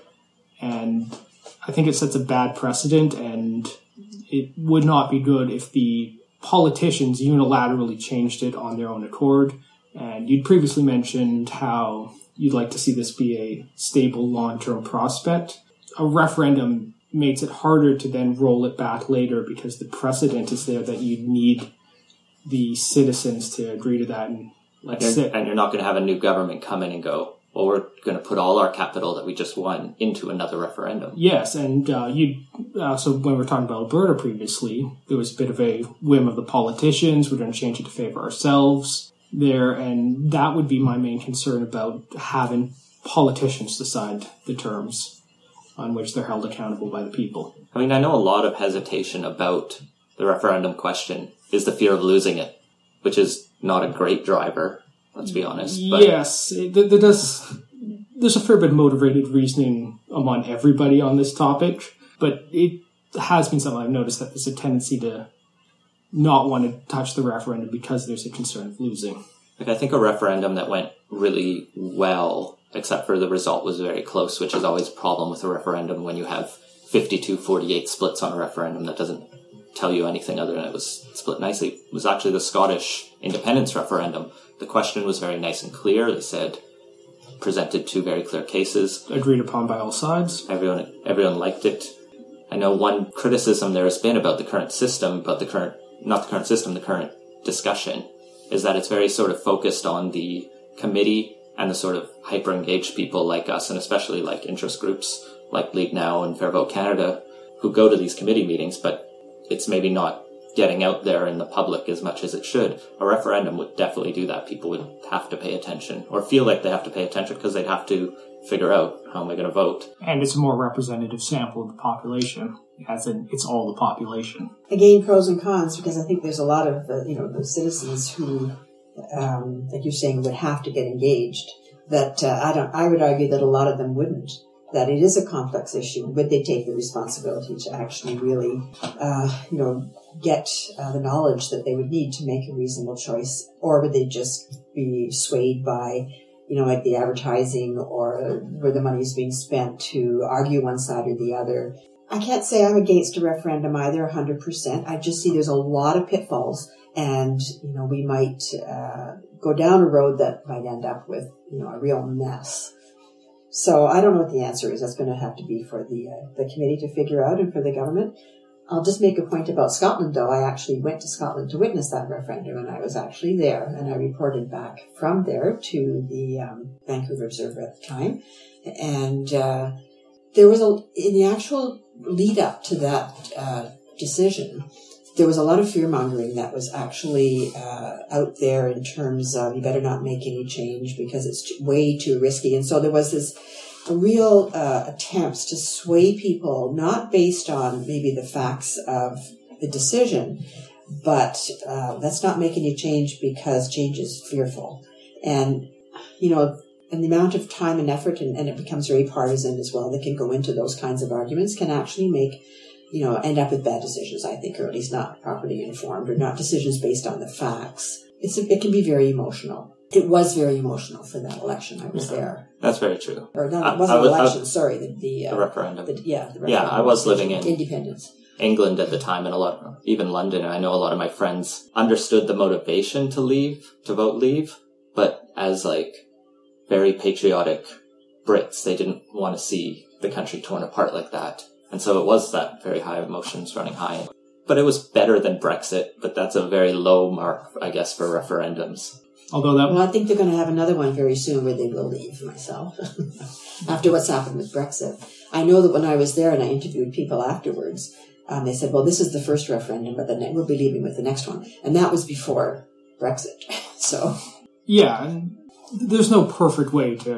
And I think it sets a bad precedent, and it would not be good if the politicians unilaterally changed it on their own accord. And you'd previously mentioned how you'd like to see this be a stable long-term prospect. A referendum makes it harder to then roll it back later because the precedent is there that you need the citizens to agree to that. And let's and, say, and you're not going to have a new government come in and go, well, we're going to put all our capital that we just won into another referendum. Yes, and uh, you. Uh, so when we were talking about Alberta previously, there was a bit of a whim of the politicians. We're going to change it to favor ourselves there, and that would be my main concern about having politicians decide the terms on which they're held accountable by the people. I mean, I know a lot of hesitation about the referendum question is the fear of losing it, which is not a great driver, let's be honest. But yes, it, there does, there's a fair bit of motivated reasoning among everybody on this topic, but it has been something I've noticed that there's a tendency to not want to touch the referendum because there's a concern of losing. Like, I think a referendum that went really well, except for the result was very close, which is always a problem with a referendum when you have fifty-two forty-eight splits on a referendum that doesn't tell you anything other than it was split nicely. It was actually the Scottish independence referendum. The question was very nice and clear. They said, presented two very clear cases. Agreed upon by all sides. Everyone, everyone liked it. I know one criticism there has been about the current system, but the current, not the current system, the current discussion, is that it's very sort of focused on the committee and the sort of hyper-engaged people like us, and especially like interest groups like Lead Now and Fair Vote Canada, who go to these committee meetings, but it's maybe not getting out there in the public as much as it should. A referendum would definitely do that. People would have to pay attention, or feel like they have to pay attention, because they'd have to figure out how am I going to vote. And it's a more representative sample of the population, as in it's all the population. Again, pros and cons, because I think there's a lot of, uh, you know, the citizens who, um, like you're saying, would have to get engaged. That uh, I don't. I would argue that a lot of them wouldn't. That it is a complex issue. Would they take the responsibility to actually really, uh, you know, get uh, the knowledge that they would need to make a reasonable choice, or would they just be swayed by, you know, like the advertising or where the money is being spent to argue one side or the other? I can't say I'm against a referendum either, one hundred percent. I just see there's a lot of pitfalls, and, you know, we might uh, go down a road that might end up with, you know, a real mess. So I don't know what the answer is. That's going to have to be for the uh, the committee to figure out, and for the government. I'll just make a point about Scotland, though. I actually went to Scotland to witness that referendum, and I was actually there, and I reported back from there to the um, Vancouver Observer at the time. And uh, there was a, in the actual lead up to that uh, decision, there was a lot of fear-mongering that was actually uh, out there in terms of you better not make any change because it's t- way too risky. And so there was this real uh, attempts to sway people, not based on maybe the facts of the decision, but uh, let's not make any change because change is fearful. And, you know, and the amount of time and effort, and, and it becomes very partisan as well, that can go into those kinds of arguments can actually make, you know, end up with bad decisions, I think, or at least not properly informed, or not decisions based on the facts. It's a, it can be very emotional. It was very emotional for that election. I was yeah, there. That's very true. Or no, I, it wasn't an election. I, sorry, the the, uh, the referendum. The, yeah, the referendum. Yeah, I was living in independence, England at the time, and a lot, even London. And I know a lot of my friends understood the motivation to leave, to vote leave, but as like very patriotic Brits, they didn't want to see the country torn apart like that. And so it was that very high emotions running high. But it was better than Brexit, but that's a very low mark, I guess, for referendums. Although that, well, I think they're going to have another one very soon where they will leave, myself, after what's happened with Brexit. I know that when I was there and I interviewed people afterwards, um, they said, well, this is the first referendum, but then we'll be leaving with the next one. And that was before Brexit. So, yeah, and there's no perfect way to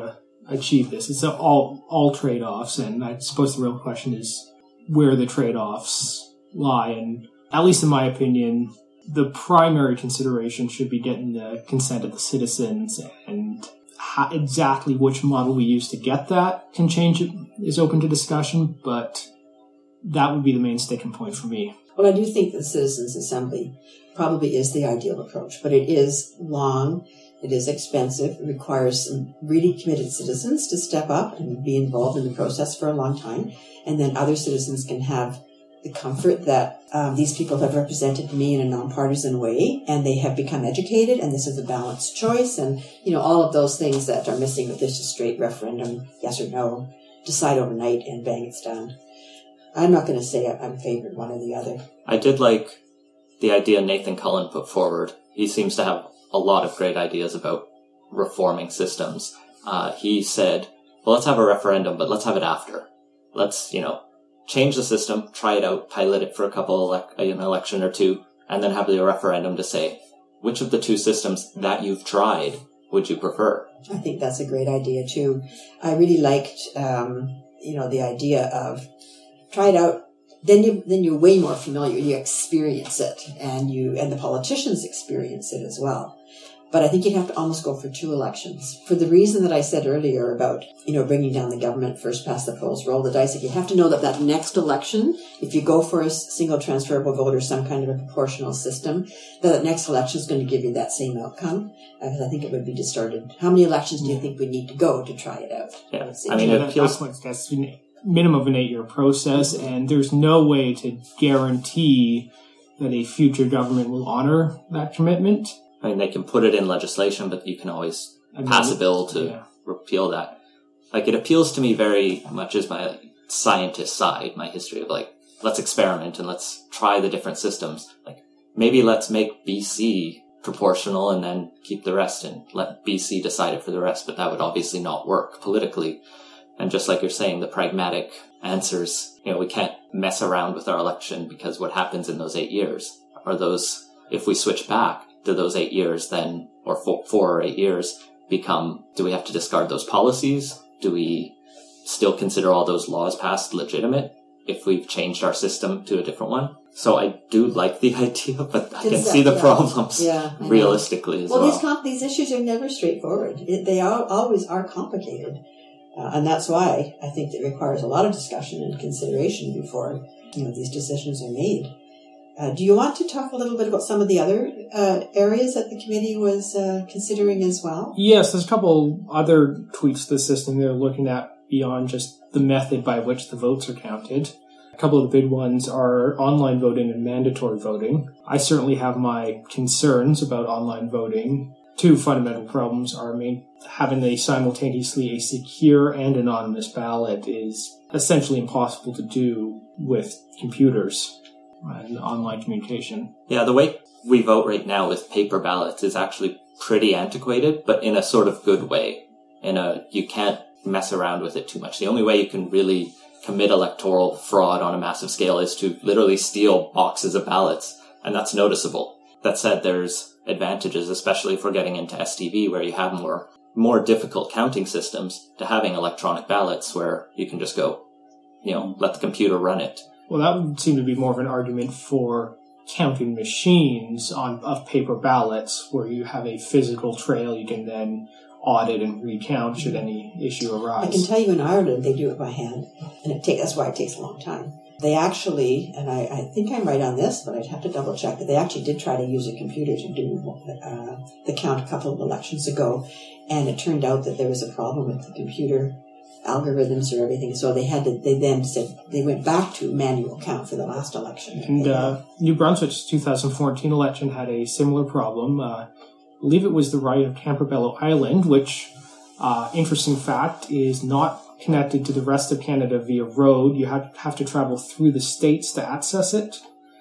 achieve this. It's all all trade-offs, and I suppose the real question is where the trade-offs lie. And at least in my opinion, the primary consideration should be getting the consent of the citizens, and how, exactly which model we use to get that can change is open to discussion, but that would be the main sticking point for me. Well, I do think the Citizens' Assembly probably is the ideal approach, but it is long, it is expensive, it requires some really committed citizens to step up and be involved in the process for a long time, and then other citizens can have the comfort that um, these people have represented me in a nonpartisan way, and they have become educated, and this is a balanced choice, and, you know, all of those things that are missing with this straight referendum, yes or no, decide overnight, and bang, it's done. I'm not going to say I'm favored one or the other. I did like the idea Nathan Cullen put forward. He seems to have a lot of great ideas about reforming systems. Uh, he said, well, let's have a referendum, but let's have it after. Let's, you know, change the system, try it out, pilot it for a couple, elec- an election or two, and then have the referendum to say, which of the two systems that you've tried would you prefer? I think that's a great idea, too. I really liked, um, you know, the idea of try it out, then you then you're way more familiar. You experience it, and you and the politicians experience it as well. But I think you'd have to almost go for two elections for the reason that I said earlier about, you know, bringing down the government, first past the post, roll the dice. If you have to know that that next election, if you go for a single transferable vote or some kind of a proportional system, that that next election is going to give you that same outcome. Because I think it would be distorted. How many elections do you think we need to go to try it out? Yeah, I mean, it feels like that's minimum of an eight-year process, and there's no way to guarantee that a future government will honor that commitment. I mean, they can put it in legislation, but you can always I mean, pass a bill to yeah. repeal that. Like, it appeals to me very much as my scientist side, my history of, like, let's experiment and let's try the different systems. Like, maybe let's make B C proportional and then keep the rest and let B C decide it for the rest, but that would obviously not work politically. And just like you're saying, the pragmatic answers, you know, we can't mess around with our election because what happens in those eight years are those, if we switch back to those eight years then, or four, four or eight years, become, do we have to discard those policies? Do we still consider all those laws passed legitimate if we've changed our system to a different one? So I do like the idea, but I can Concept, see the yeah. problems yeah, realistically as well. Well, these, comp- these issues are never straightforward. It, they are, always are complicated. Uh, and that's why I think it requires a lot of discussion and consideration before, you know, these decisions are made. Uh, do you want to talk a little bit about some of the other uh, areas that the committee was uh, considering as well? Yes, there's a couple other tweaks to the system they're looking at beyond just the method by which the votes are counted. A couple of the big ones are online voting and mandatory voting. I certainly have my concerns about online voting. Two fundamental problems are main, having a simultaneously a secure and anonymous ballot is essentially impossible to do with computers and online communication. Yeah, the way we vote right now with paper ballots is actually pretty antiquated, but in a sort of good way. In a, you can't mess around with it too much. The only way you can really commit electoral fraud on a massive scale is to literally steal boxes of ballots, and that's noticeable. That said, there's advantages, especially if we're getting into S T V, where you have more more difficult counting systems, to having electronic ballots where you can just go, you know, let the computer run it. Well, that would seem to be more of an argument for counting machines on of paper ballots, where you have a physical trail you can then audit and recount should any issue arise. I can tell you in Ireland they do it by hand, and it take, that's why it takes a long time. They actually, and I, I think I'm right on this, but I'd have to double check, but they actually did try to use a computer to do uh, the count a couple of elections ago, and it turned out that there was a problem with the computer algorithms or everything, so they had to, they then said, they went back to manual count for the last election. And uh, New Brunswick's two thousand fourteen election had a similar problem. Uh, I believe it was the right of Campobello Island, which, uh, interesting fact, is not connected to the rest of Canada via road. You have, have to travel through the states to access it.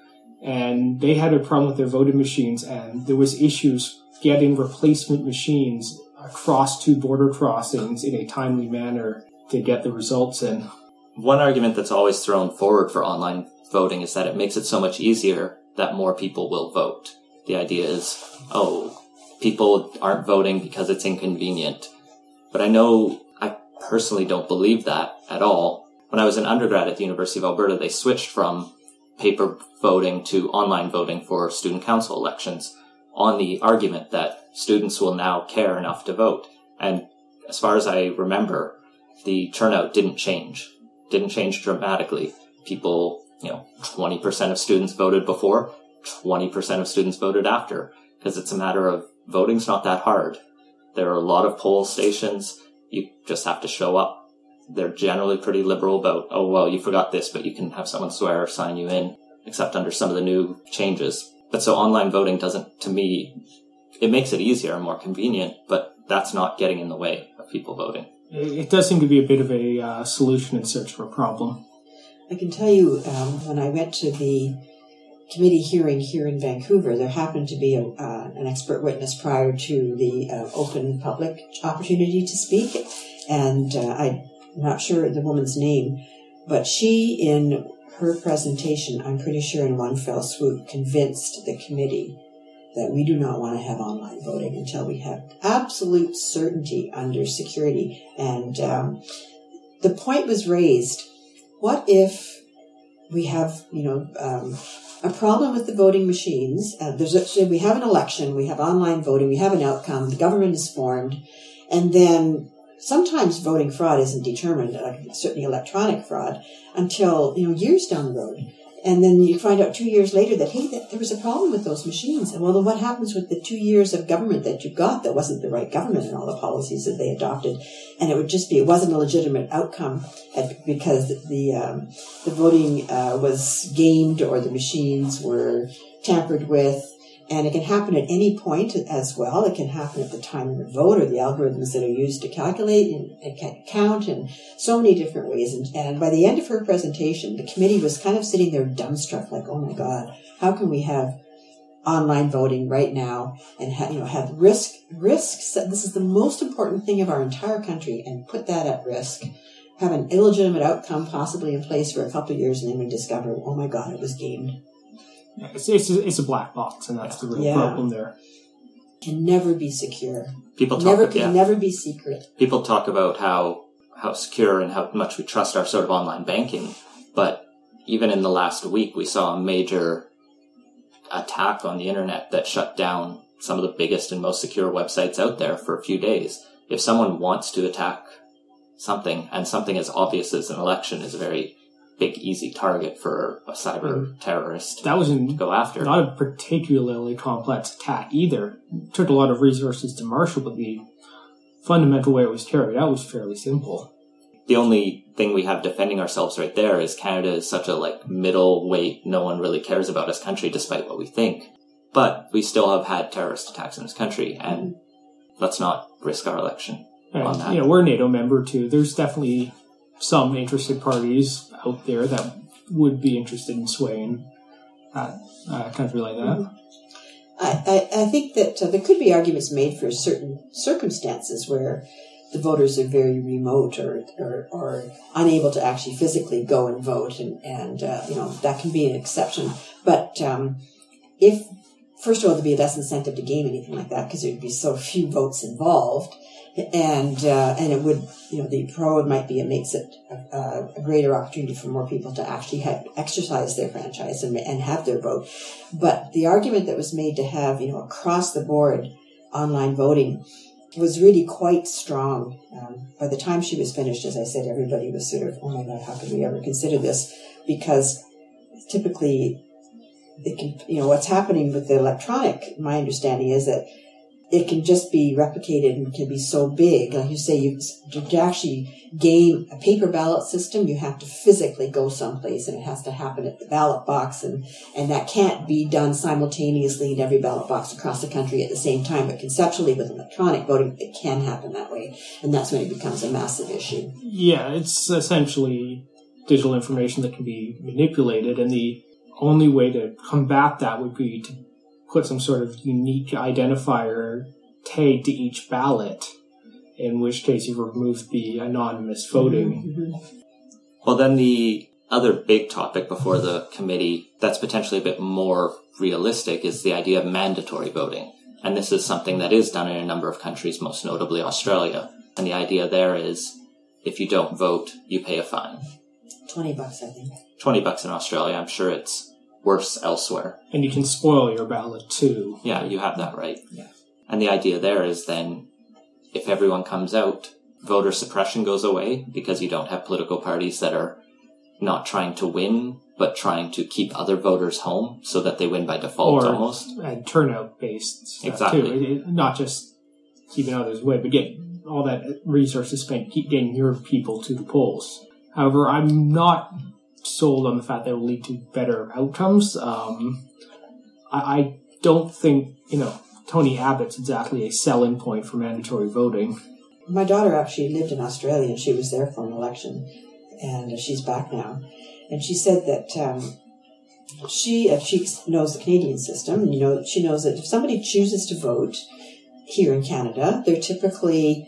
And they had a problem with their voting machines, and there was issues getting replacement machines across two border crossings in a timely manner to get the results in. One argument that's always thrown forward for online voting is that it makes it so much easier that more people will vote. The idea is, oh, people aren't voting because it's inconvenient. But I know I personally don't believe that at all. When I was an undergrad at the University of Alberta, they switched from paper voting to online voting for student council elections on the argument that students will now care enough to vote. And as far as I remember, the turnout didn't change, didn't change dramatically. People, you know, twenty percent of students voted before, twenty percent of students voted after, because it's a matter of voting's not that hard. There are a lot of poll stations. You just have to show up. They're generally pretty liberal about, oh, well, you forgot this, but you can have someone swear or sign you in, except under some of the new changes. But so online voting doesn't, to me, it makes it easier and more convenient, but that's not getting in the way of people voting. It does seem to be a bit of a uh, solution in search of a problem. I can tell you, um, when I went to the committee hearing here in Vancouver, there happened to be a, uh, an expert witness prior to the uh, open public opportunity to speak. And uh, I'm not sure the woman's name, but she, in her presentation, I'm pretty sure in one fell swoop, convinced the committee that we do not want to have online voting until we have absolute certainty under security. And um, the point was raised, what if we have, you know, um, a problem with the voting machines? Uh, there's a, so we have an election, we have online voting, we have an outcome, the government is formed, and then sometimes voting fraud isn't determined, like certainly electronic fraud, until, you know, years down the road. And then you find out two years later that, hey, that there was a problem with those machines. And well, then what happens with the two years of government that you got that wasn't the right government and all the policies that they adopted? And it would just be, it wasn't a legitimate outcome because the um, the voting uh, was gamed or the machines were tampered with. And it can happen at any point as well. It can happen at the time of the vote or the algorithms that are used to calculate and, and count and so many different ways. And, and by the end of her presentation, the committee was kind of sitting there dumbstruck, like, oh my God, how can we have online voting right now and ha- you know have risk risks? This is the most important thing of our entire country, and put that at risk. Have an illegitimate outcome possibly in place for a couple of years, and then we discover, oh my God, it was gamed. It's, it's, it's a black box, and that's the real yeah. problem there. Can never be secure. People talk, never about, can yeah. never be secret. People talk about how how secure and how much we trust our sort of online banking, but even in the last week, we saw a major attack on the internet that shut down some of the biggest and most secure websites out there for a few days. If someone wants to attack something, and something as obvious as an election is a very big, easy target for a cyber mm. terrorist that was to go after. Not a particularly complex attack either. It took a lot of resources to marshal, but the fundamental way it was carried out was fairly simple. The only thing we have defending ourselves right there is Canada is such a like middleweight, no one really cares about us country despite what we think. But we still have had terrorist attacks in this country, and let's not risk our election and, on that. You know, we're a NATO member too. There's definitely some interested parties out there that would be interested in swaying a, a country like that. Mm-hmm. I, I, I think that uh, there could be arguments made for certain circumstances where the voters are very remote or, or, or unable to actually physically go and vote, and, and uh, you know, that can be an exception. But um, if, first of all, there'd be less incentive to game anything like that because there'd be so few votes involved. And uh, and it would, you know, the pro might be it makes it a, a greater opportunity for more people to actually have, exercise their franchise and, and have their vote. But the argument that was made to have, you know, across the board online voting was really quite strong. Um, by the time she was finished, as I said, everybody was sort of, oh my God, how could we ever consider this? Because typically, it can, you know, what's happening with the electronic, my understanding is that it can just be replicated and can be so big. Like you say, you, to actually game a paper ballot system, you have to physically go someplace, and it has to happen at the ballot box, and, and that can't be done simultaneously in every ballot box across the country at the same time. But conceptually, with electronic voting, it can happen that way, and that's when it becomes a massive issue. Yeah, it's essentially digital information that can be manipulated, and the only way to combat that would be to put some sort of unique identifier tag to each ballot, in which case you remove the anonymous voting. Mm-hmm. Well, then the other big topic before the committee that's potentially a bit more realistic is the idea of mandatory voting. And this is something that is done in a number of countries, most notably Australia. And the idea there is if you don't vote, you pay a fine. twenty bucks, I think. twenty bucks in Australia. I'm sure it's worse elsewhere. And you can spoil your ballot too. Yeah, you have that right. Yeah. And the idea there is then, if everyone comes out, voter suppression goes away because you don't have political parties that are not trying to win, but trying to keep other voters home so that they win by default or, almost. And turnout-based stuff Exactly. too. It, it, not just keeping others away, but get all that resources spent keep getting your people to the polls. However, I'm not sold on the fact that it will lead to better outcomes. Um, I, I don't think, you know, Tony Abbott's exactly a selling point for mandatory voting. My daughter actually lived in Australia, and she was there for an election, and she's back now. And she said that um, she uh, she knows the Canadian system, and you know she knows that if somebody chooses to vote here in Canada, they're typically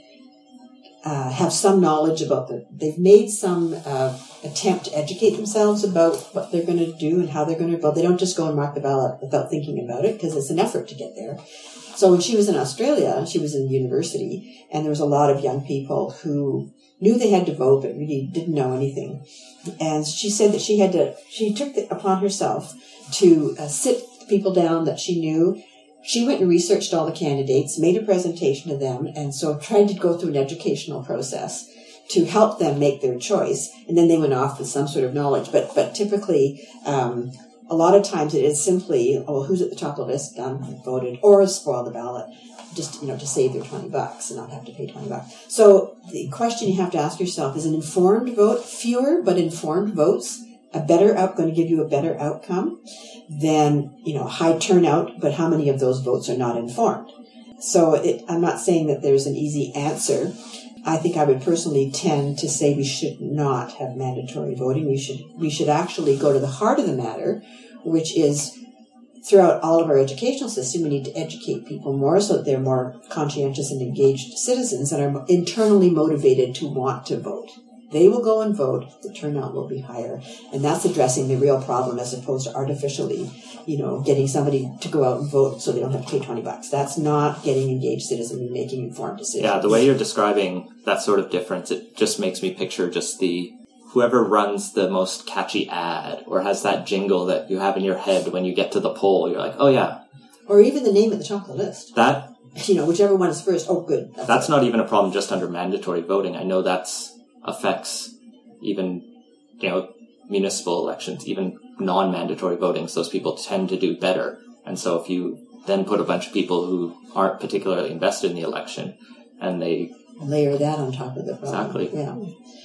uh, have some knowledge about the. They've made some uh, attempt to educate themselves about what they're going to do and how they're going to vote. They don't just go and mark the ballot without thinking about it, because it's an effort to get there. So when she was in Australia, she was in university, and there was a lot of young people who knew they had to vote, but really didn't know anything. And she said that she had to, she took it upon herself to uh, sit people down that she knew. She went and researched all the candidates, made a presentation to them, and so tried to go through an educational process to help them make their choice. And then they went off with some sort of knowledge. But, but typically, um, a lot of times it is simply, oh, who's at the top of the list, done, voted, or spoil the ballot, just, you know, to save their twenty bucks and not have to pay twenty bucks. So the question you have to ask yourself is, an informed vote, fewer but informed votes, a better out, going to give you a better outcome than, you know, high turnout, but how many of those votes are not informed? So it, I'm not saying that there's an easy answer. I think I would personally tend to say we should not have mandatory voting. We should we should actually go to the heart of the matter, which is throughout all of our educational system, we need to educate people more so that they're more conscientious and engaged citizens and are internally motivated to want to vote. They will go and vote, the turnout will be higher. And that's addressing the real problem as opposed to artificially, you know, getting somebody to go out and vote so they don't have to pay twenty bucks. That's not getting engaged citizens and making informed decisions. Yeah, the way you're describing that sort of difference, it just makes me picture just the, whoever runs the most catchy ad or has that jingle that you have in your head when you get to the poll, you're like, oh yeah. Or even the name at the top of the list. That, you know, whichever one is first, oh good. That's, that's not even a problem just under mandatory voting. I know that's affects even, you know, municipal elections, even non-mandatory voting. So those people tend to do better. And so if you then put a bunch of people who aren't particularly invested in the election and they layer that on top of the problem. Exactly. Yeah.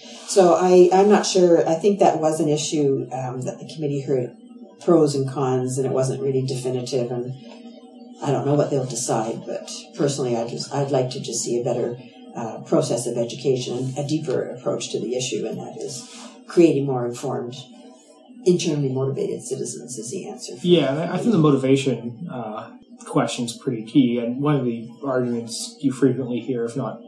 So I, I'm not sure. I think that was an issue um, that the committee heard pros and cons, and it wasn't really definitive. And I don't know what they'll decide. But personally, I just I'd like to just see a better uh, process of education, a deeper approach to the issue, and that is creating more informed, internally motivated citizens is the answer. Yeah, I think the motivation uh, question is pretty key. And one of the arguments you frequently hear, if not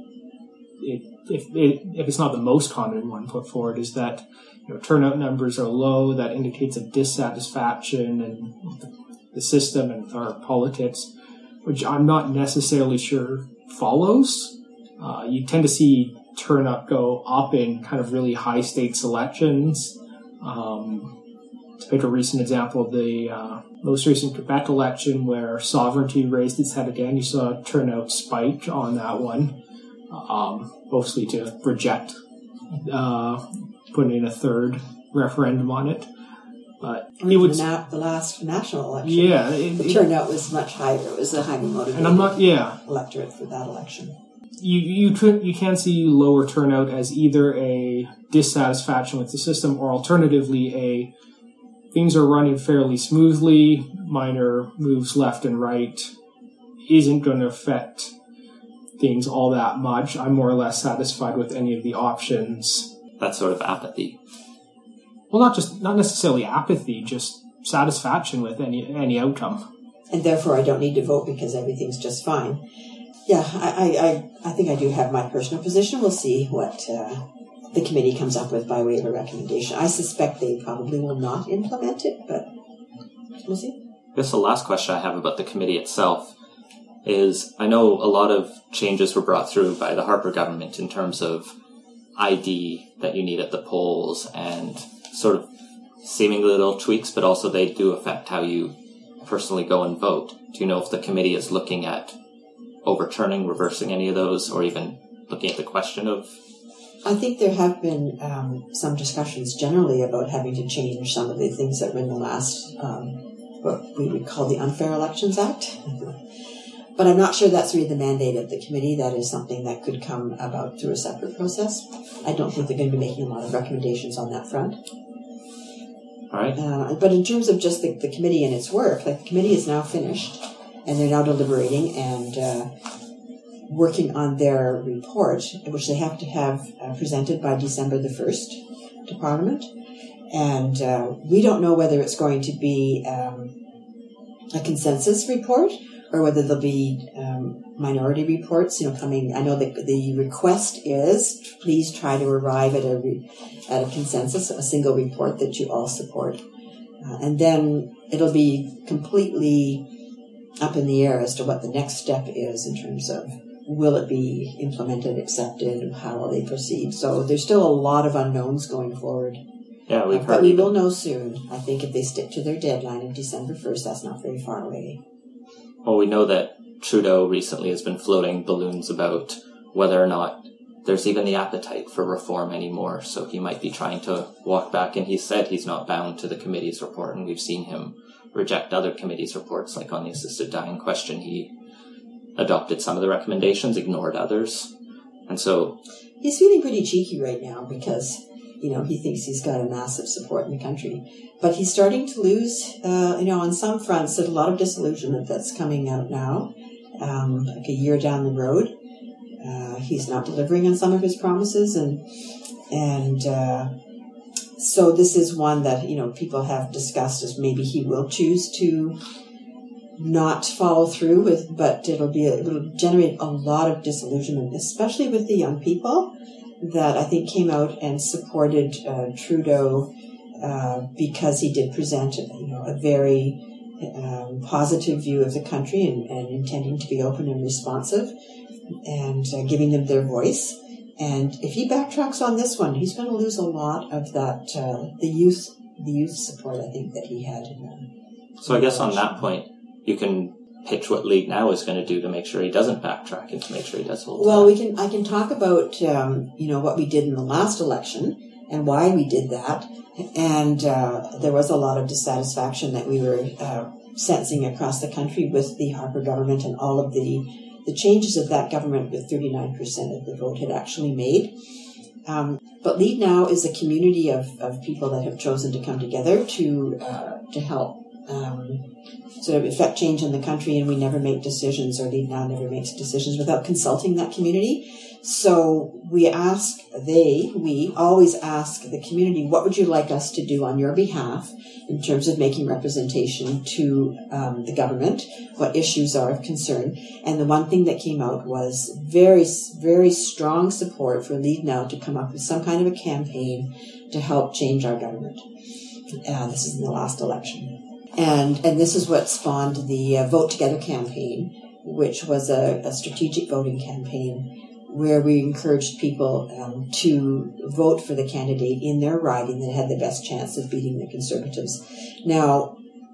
it, if it, if it's not the most common one put forward, is that, you know, turnout numbers are low. That indicates a dissatisfaction and the system and our politics, which I'm not necessarily sure follows. Uh, you tend to see turnout go up in kind of really high stakes elections. Um, to pick a recent example, the uh, most recent Quebec election where sovereignty raised its head again, you saw turnout spike on that one. Um, mostly to reject uh, putting in a third referendum on it. But or it would, the, na- the last national election. Yeah. It, the it, turnout was much higher. It was a highly motivated and I'm not, yeah. electorate for that election. You you could you can see lower turnout as either a dissatisfaction with the system or alternatively a things are running fairly smoothly, minor moves left and right isn't going to affect things all that much. I'm more or less satisfied with any of the options. That sort of apathy. Well, not just not necessarily apathy, just satisfaction with any any outcome. And therefore, I don't need to vote because everything's just fine. Yeah, I I, I think I do have my personal position. We'll see what uh, the committee comes up with by way of a recommendation. I suspect they probably will not implement it, but we'll see. I guess the last question I have about the committee itself is, I know a lot of changes were brought through by the Harper government in terms of I D that you need at the polls and sort of seemingly little tweaks, but also they do affect how you personally go and vote. Do you know if the committee is looking at overturning, reversing any of those, or even looking at the question of... I think there have been um, some discussions generally about having to change some of the things that were in the last, um, what we would call the Unfair Elections Act. But I'm not sure that's really the mandate of the committee. That is something that could come about through a separate process. I don't think they're going to be making a lot of recommendations on that front. All right. Uh, but in terms of just the, the committee and its work, like the committee is now finished, and they're now deliberating and uh, working on their report, which they have to have uh, presented by December the first to Parliament. And uh, we don't know whether it's going to be um, a consensus report or whether there'll be um, minority reports, you know, coming. I know that the request is please try to arrive at a re, at a consensus, a single report that you all support, uh, and then it'll be completely up in the air as to what the next step is in terms of will it be implemented, accepted, how will they proceed. So there's still a lot of unknowns going forward. Yeah, we've uh, heard. But we even... will know soon. I think if they stick to their deadline of December first, that's not very far away. Well, we know that Trudeau recently has been floating balloons about whether or not there's even the appetite for reform anymore. So he might be trying to walk back, and he said he's not bound to the committee's report, and we've seen him reject other committees' reports, like on the assisted dying question. He adopted some of the recommendations, ignored others. And so... He's feeling pretty cheeky right now because, you know, he thinks he's got a massive support in the country. But he's starting to lose, uh, you know, on some fronts, there's a lot of disillusionment that's coming out now, um, like a year down the road. Uh, he's not delivering on some of his promises. And, and uh, so this is one that, you know, people have discussed as maybe he will choose to not follow through with, but it'll be, it'll generate a lot of disillusionment, especially with the young people that I think came out and supported uh, Trudeau uh, because he did present, you know, a very um, positive view of the country and, and intending to be open and responsive and uh, giving them their voice. And if he backtracks on this one, he's going to lose a lot of that uh, the youth the youth support I think that he had. In the, so I guess on that point, you can pitch what Lead Now is going to do to make sure he doesn't backtrack and to make sure he does hold. Well, we can. I can talk about um, you know what we did in the last election and why we did that, and uh, there was a lot of dissatisfaction that we were uh, sensing across the country with the Harper government and all of the the changes that that government with thirty-nine percent of the vote had actually made. Um, but Lead Now is a community of, of people that have chosen to come together to uh, to help. Um, sort of effect change in the country, and we never make decisions, or Lead Now never makes decisions without consulting that community. So we ask, they, we always ask the community, what would you like us to do on your behalf in terms of making representation to um, the government? What issues are of concern? And the one thing that came out was very, very strong support for Lead Now to come up with some kind of a campaign to help change our government. Uh, this is in the last election. And and this is what spawned the uh, Vote Together campaign, which was a, a strategic voting campaign where we encouraged people um, to vote for the candidate in their riding that had the best chance of beating the Conservatives. Now,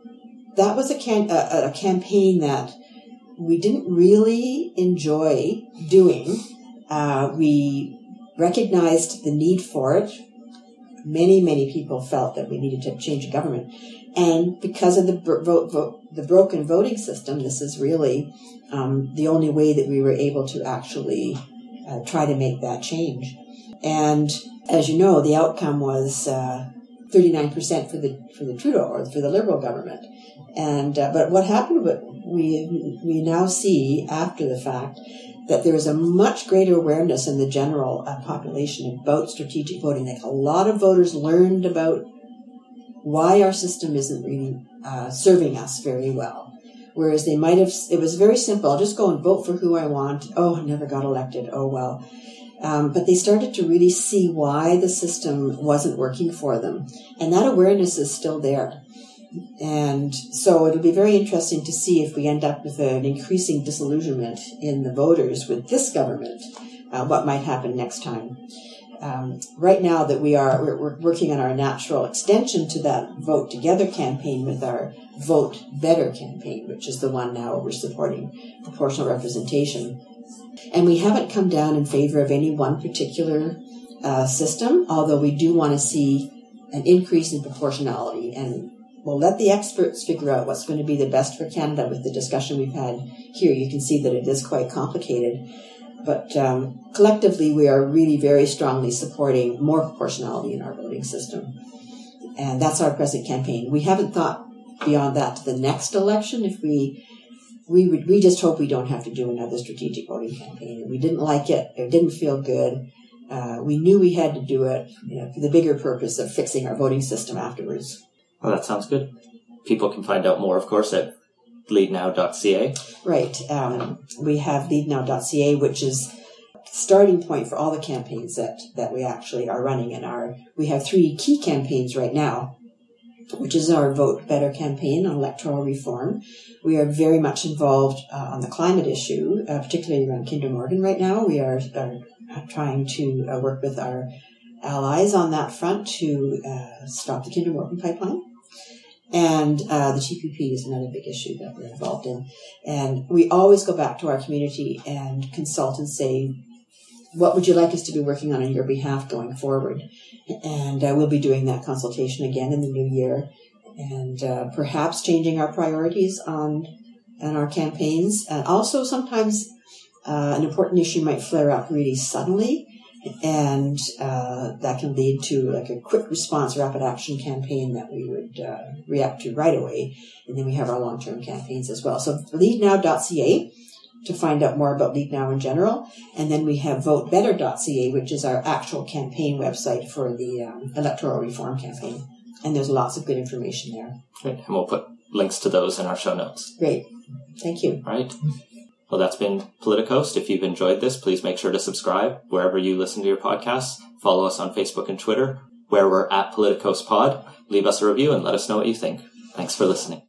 that was a, can, a, a campaign that we didn't really enjoy doing. Uh, we recognized the need for it. Many, many people felt that we needed to change the government. And because of the vote, vote, the broken voting system, this is really um, the only way that we were able to actually uh, try to make that change. And as you know, the outcome was uh, thirty-nine percent for the for the Trudeau or for the Liberal government. And uh, but what happened? What we we now see after the fact that there is a much greater awareness in the general uh, population about strategic voting. Like a lot of voters learned about why our system isn't really uh, serving us very well. Whereas they might have, it was very simple. I'll just go and vote for who I want. Oh, I never got elected. Oh, well. Um, but they started to really see why the system wasn't working for them. And that awareness is still there. And so it'll be very interesting to see if we end up with an increasing disillusionment in the voters with this government, uh, what might happen next time. Um, right now that we are, we're, we're working on our natural extension to that Vote Together campaign with our Vote Better campaign, which is the one now we're supporting proportional representation. And we haven't come down in favor of any one particular uh, system, although we do want to see an increase in proportionality. And we'll let the experts figure out what's going to be the best for Canada. With the discussion we've had here, you can see that it is quite complicated. But um, collectively, we are really very strongly supporting more proportionality in our voting system. And that's our present campaign. We haven't thought beyond that to the next election. If we we would, we just hope we don't have to do another strategic voting campaign. We didn't like it. It didn't feel good. Uh, we knew we had to do it, you know, for the bigger purpose of fixing our voting system afterwards. Well, that sounds good. People can find out more, of course, at lead now dot c a. Right. Um, we have lead now dot c a, which is starting point for all the campaigns that, that we actually are running. And our we have three key campaigns right now, which is our Vote Better campaign on electoral reform. We are very much involved uh, on the climate issue, uh, particularly around Kinder Morgan right now. We are, are trying to uh, work with our allies on that front to uh, stop the Kinder Morgan pipeline. And uh, the T P P is another big issue that we're involved in. And we always go back to our community and consult and say, what would you like us to be working on on your behalf going forward? And uh, we'll be doing that consultation again in the new year, and uh, perhaps changing our priorities on, on our campaigns. And also sometimes uh, an important issue might flare up really suddenly, and uh, that can lead to like a quick response, rapid action campaign that we would uh, react to right away. And then we have our long-term campaigns as well. So lead now dot c a to find out more about Lead Now in general. And then we have vote better dot c a, which is our actual campaign website for the um, electoral reform campaign. And there's lots of good information there. Great. And we'll put links to those in our show notes. Great. Thank you. All right. Well, that's been Politicoast. If you've enjoyed this, please make sure to subscribe wherever you listen to your podcasts. Follow us on Facebook and Twitter, where we're at Politicoast Pod. Leave us a review and let us know what you think. Thanks for listening.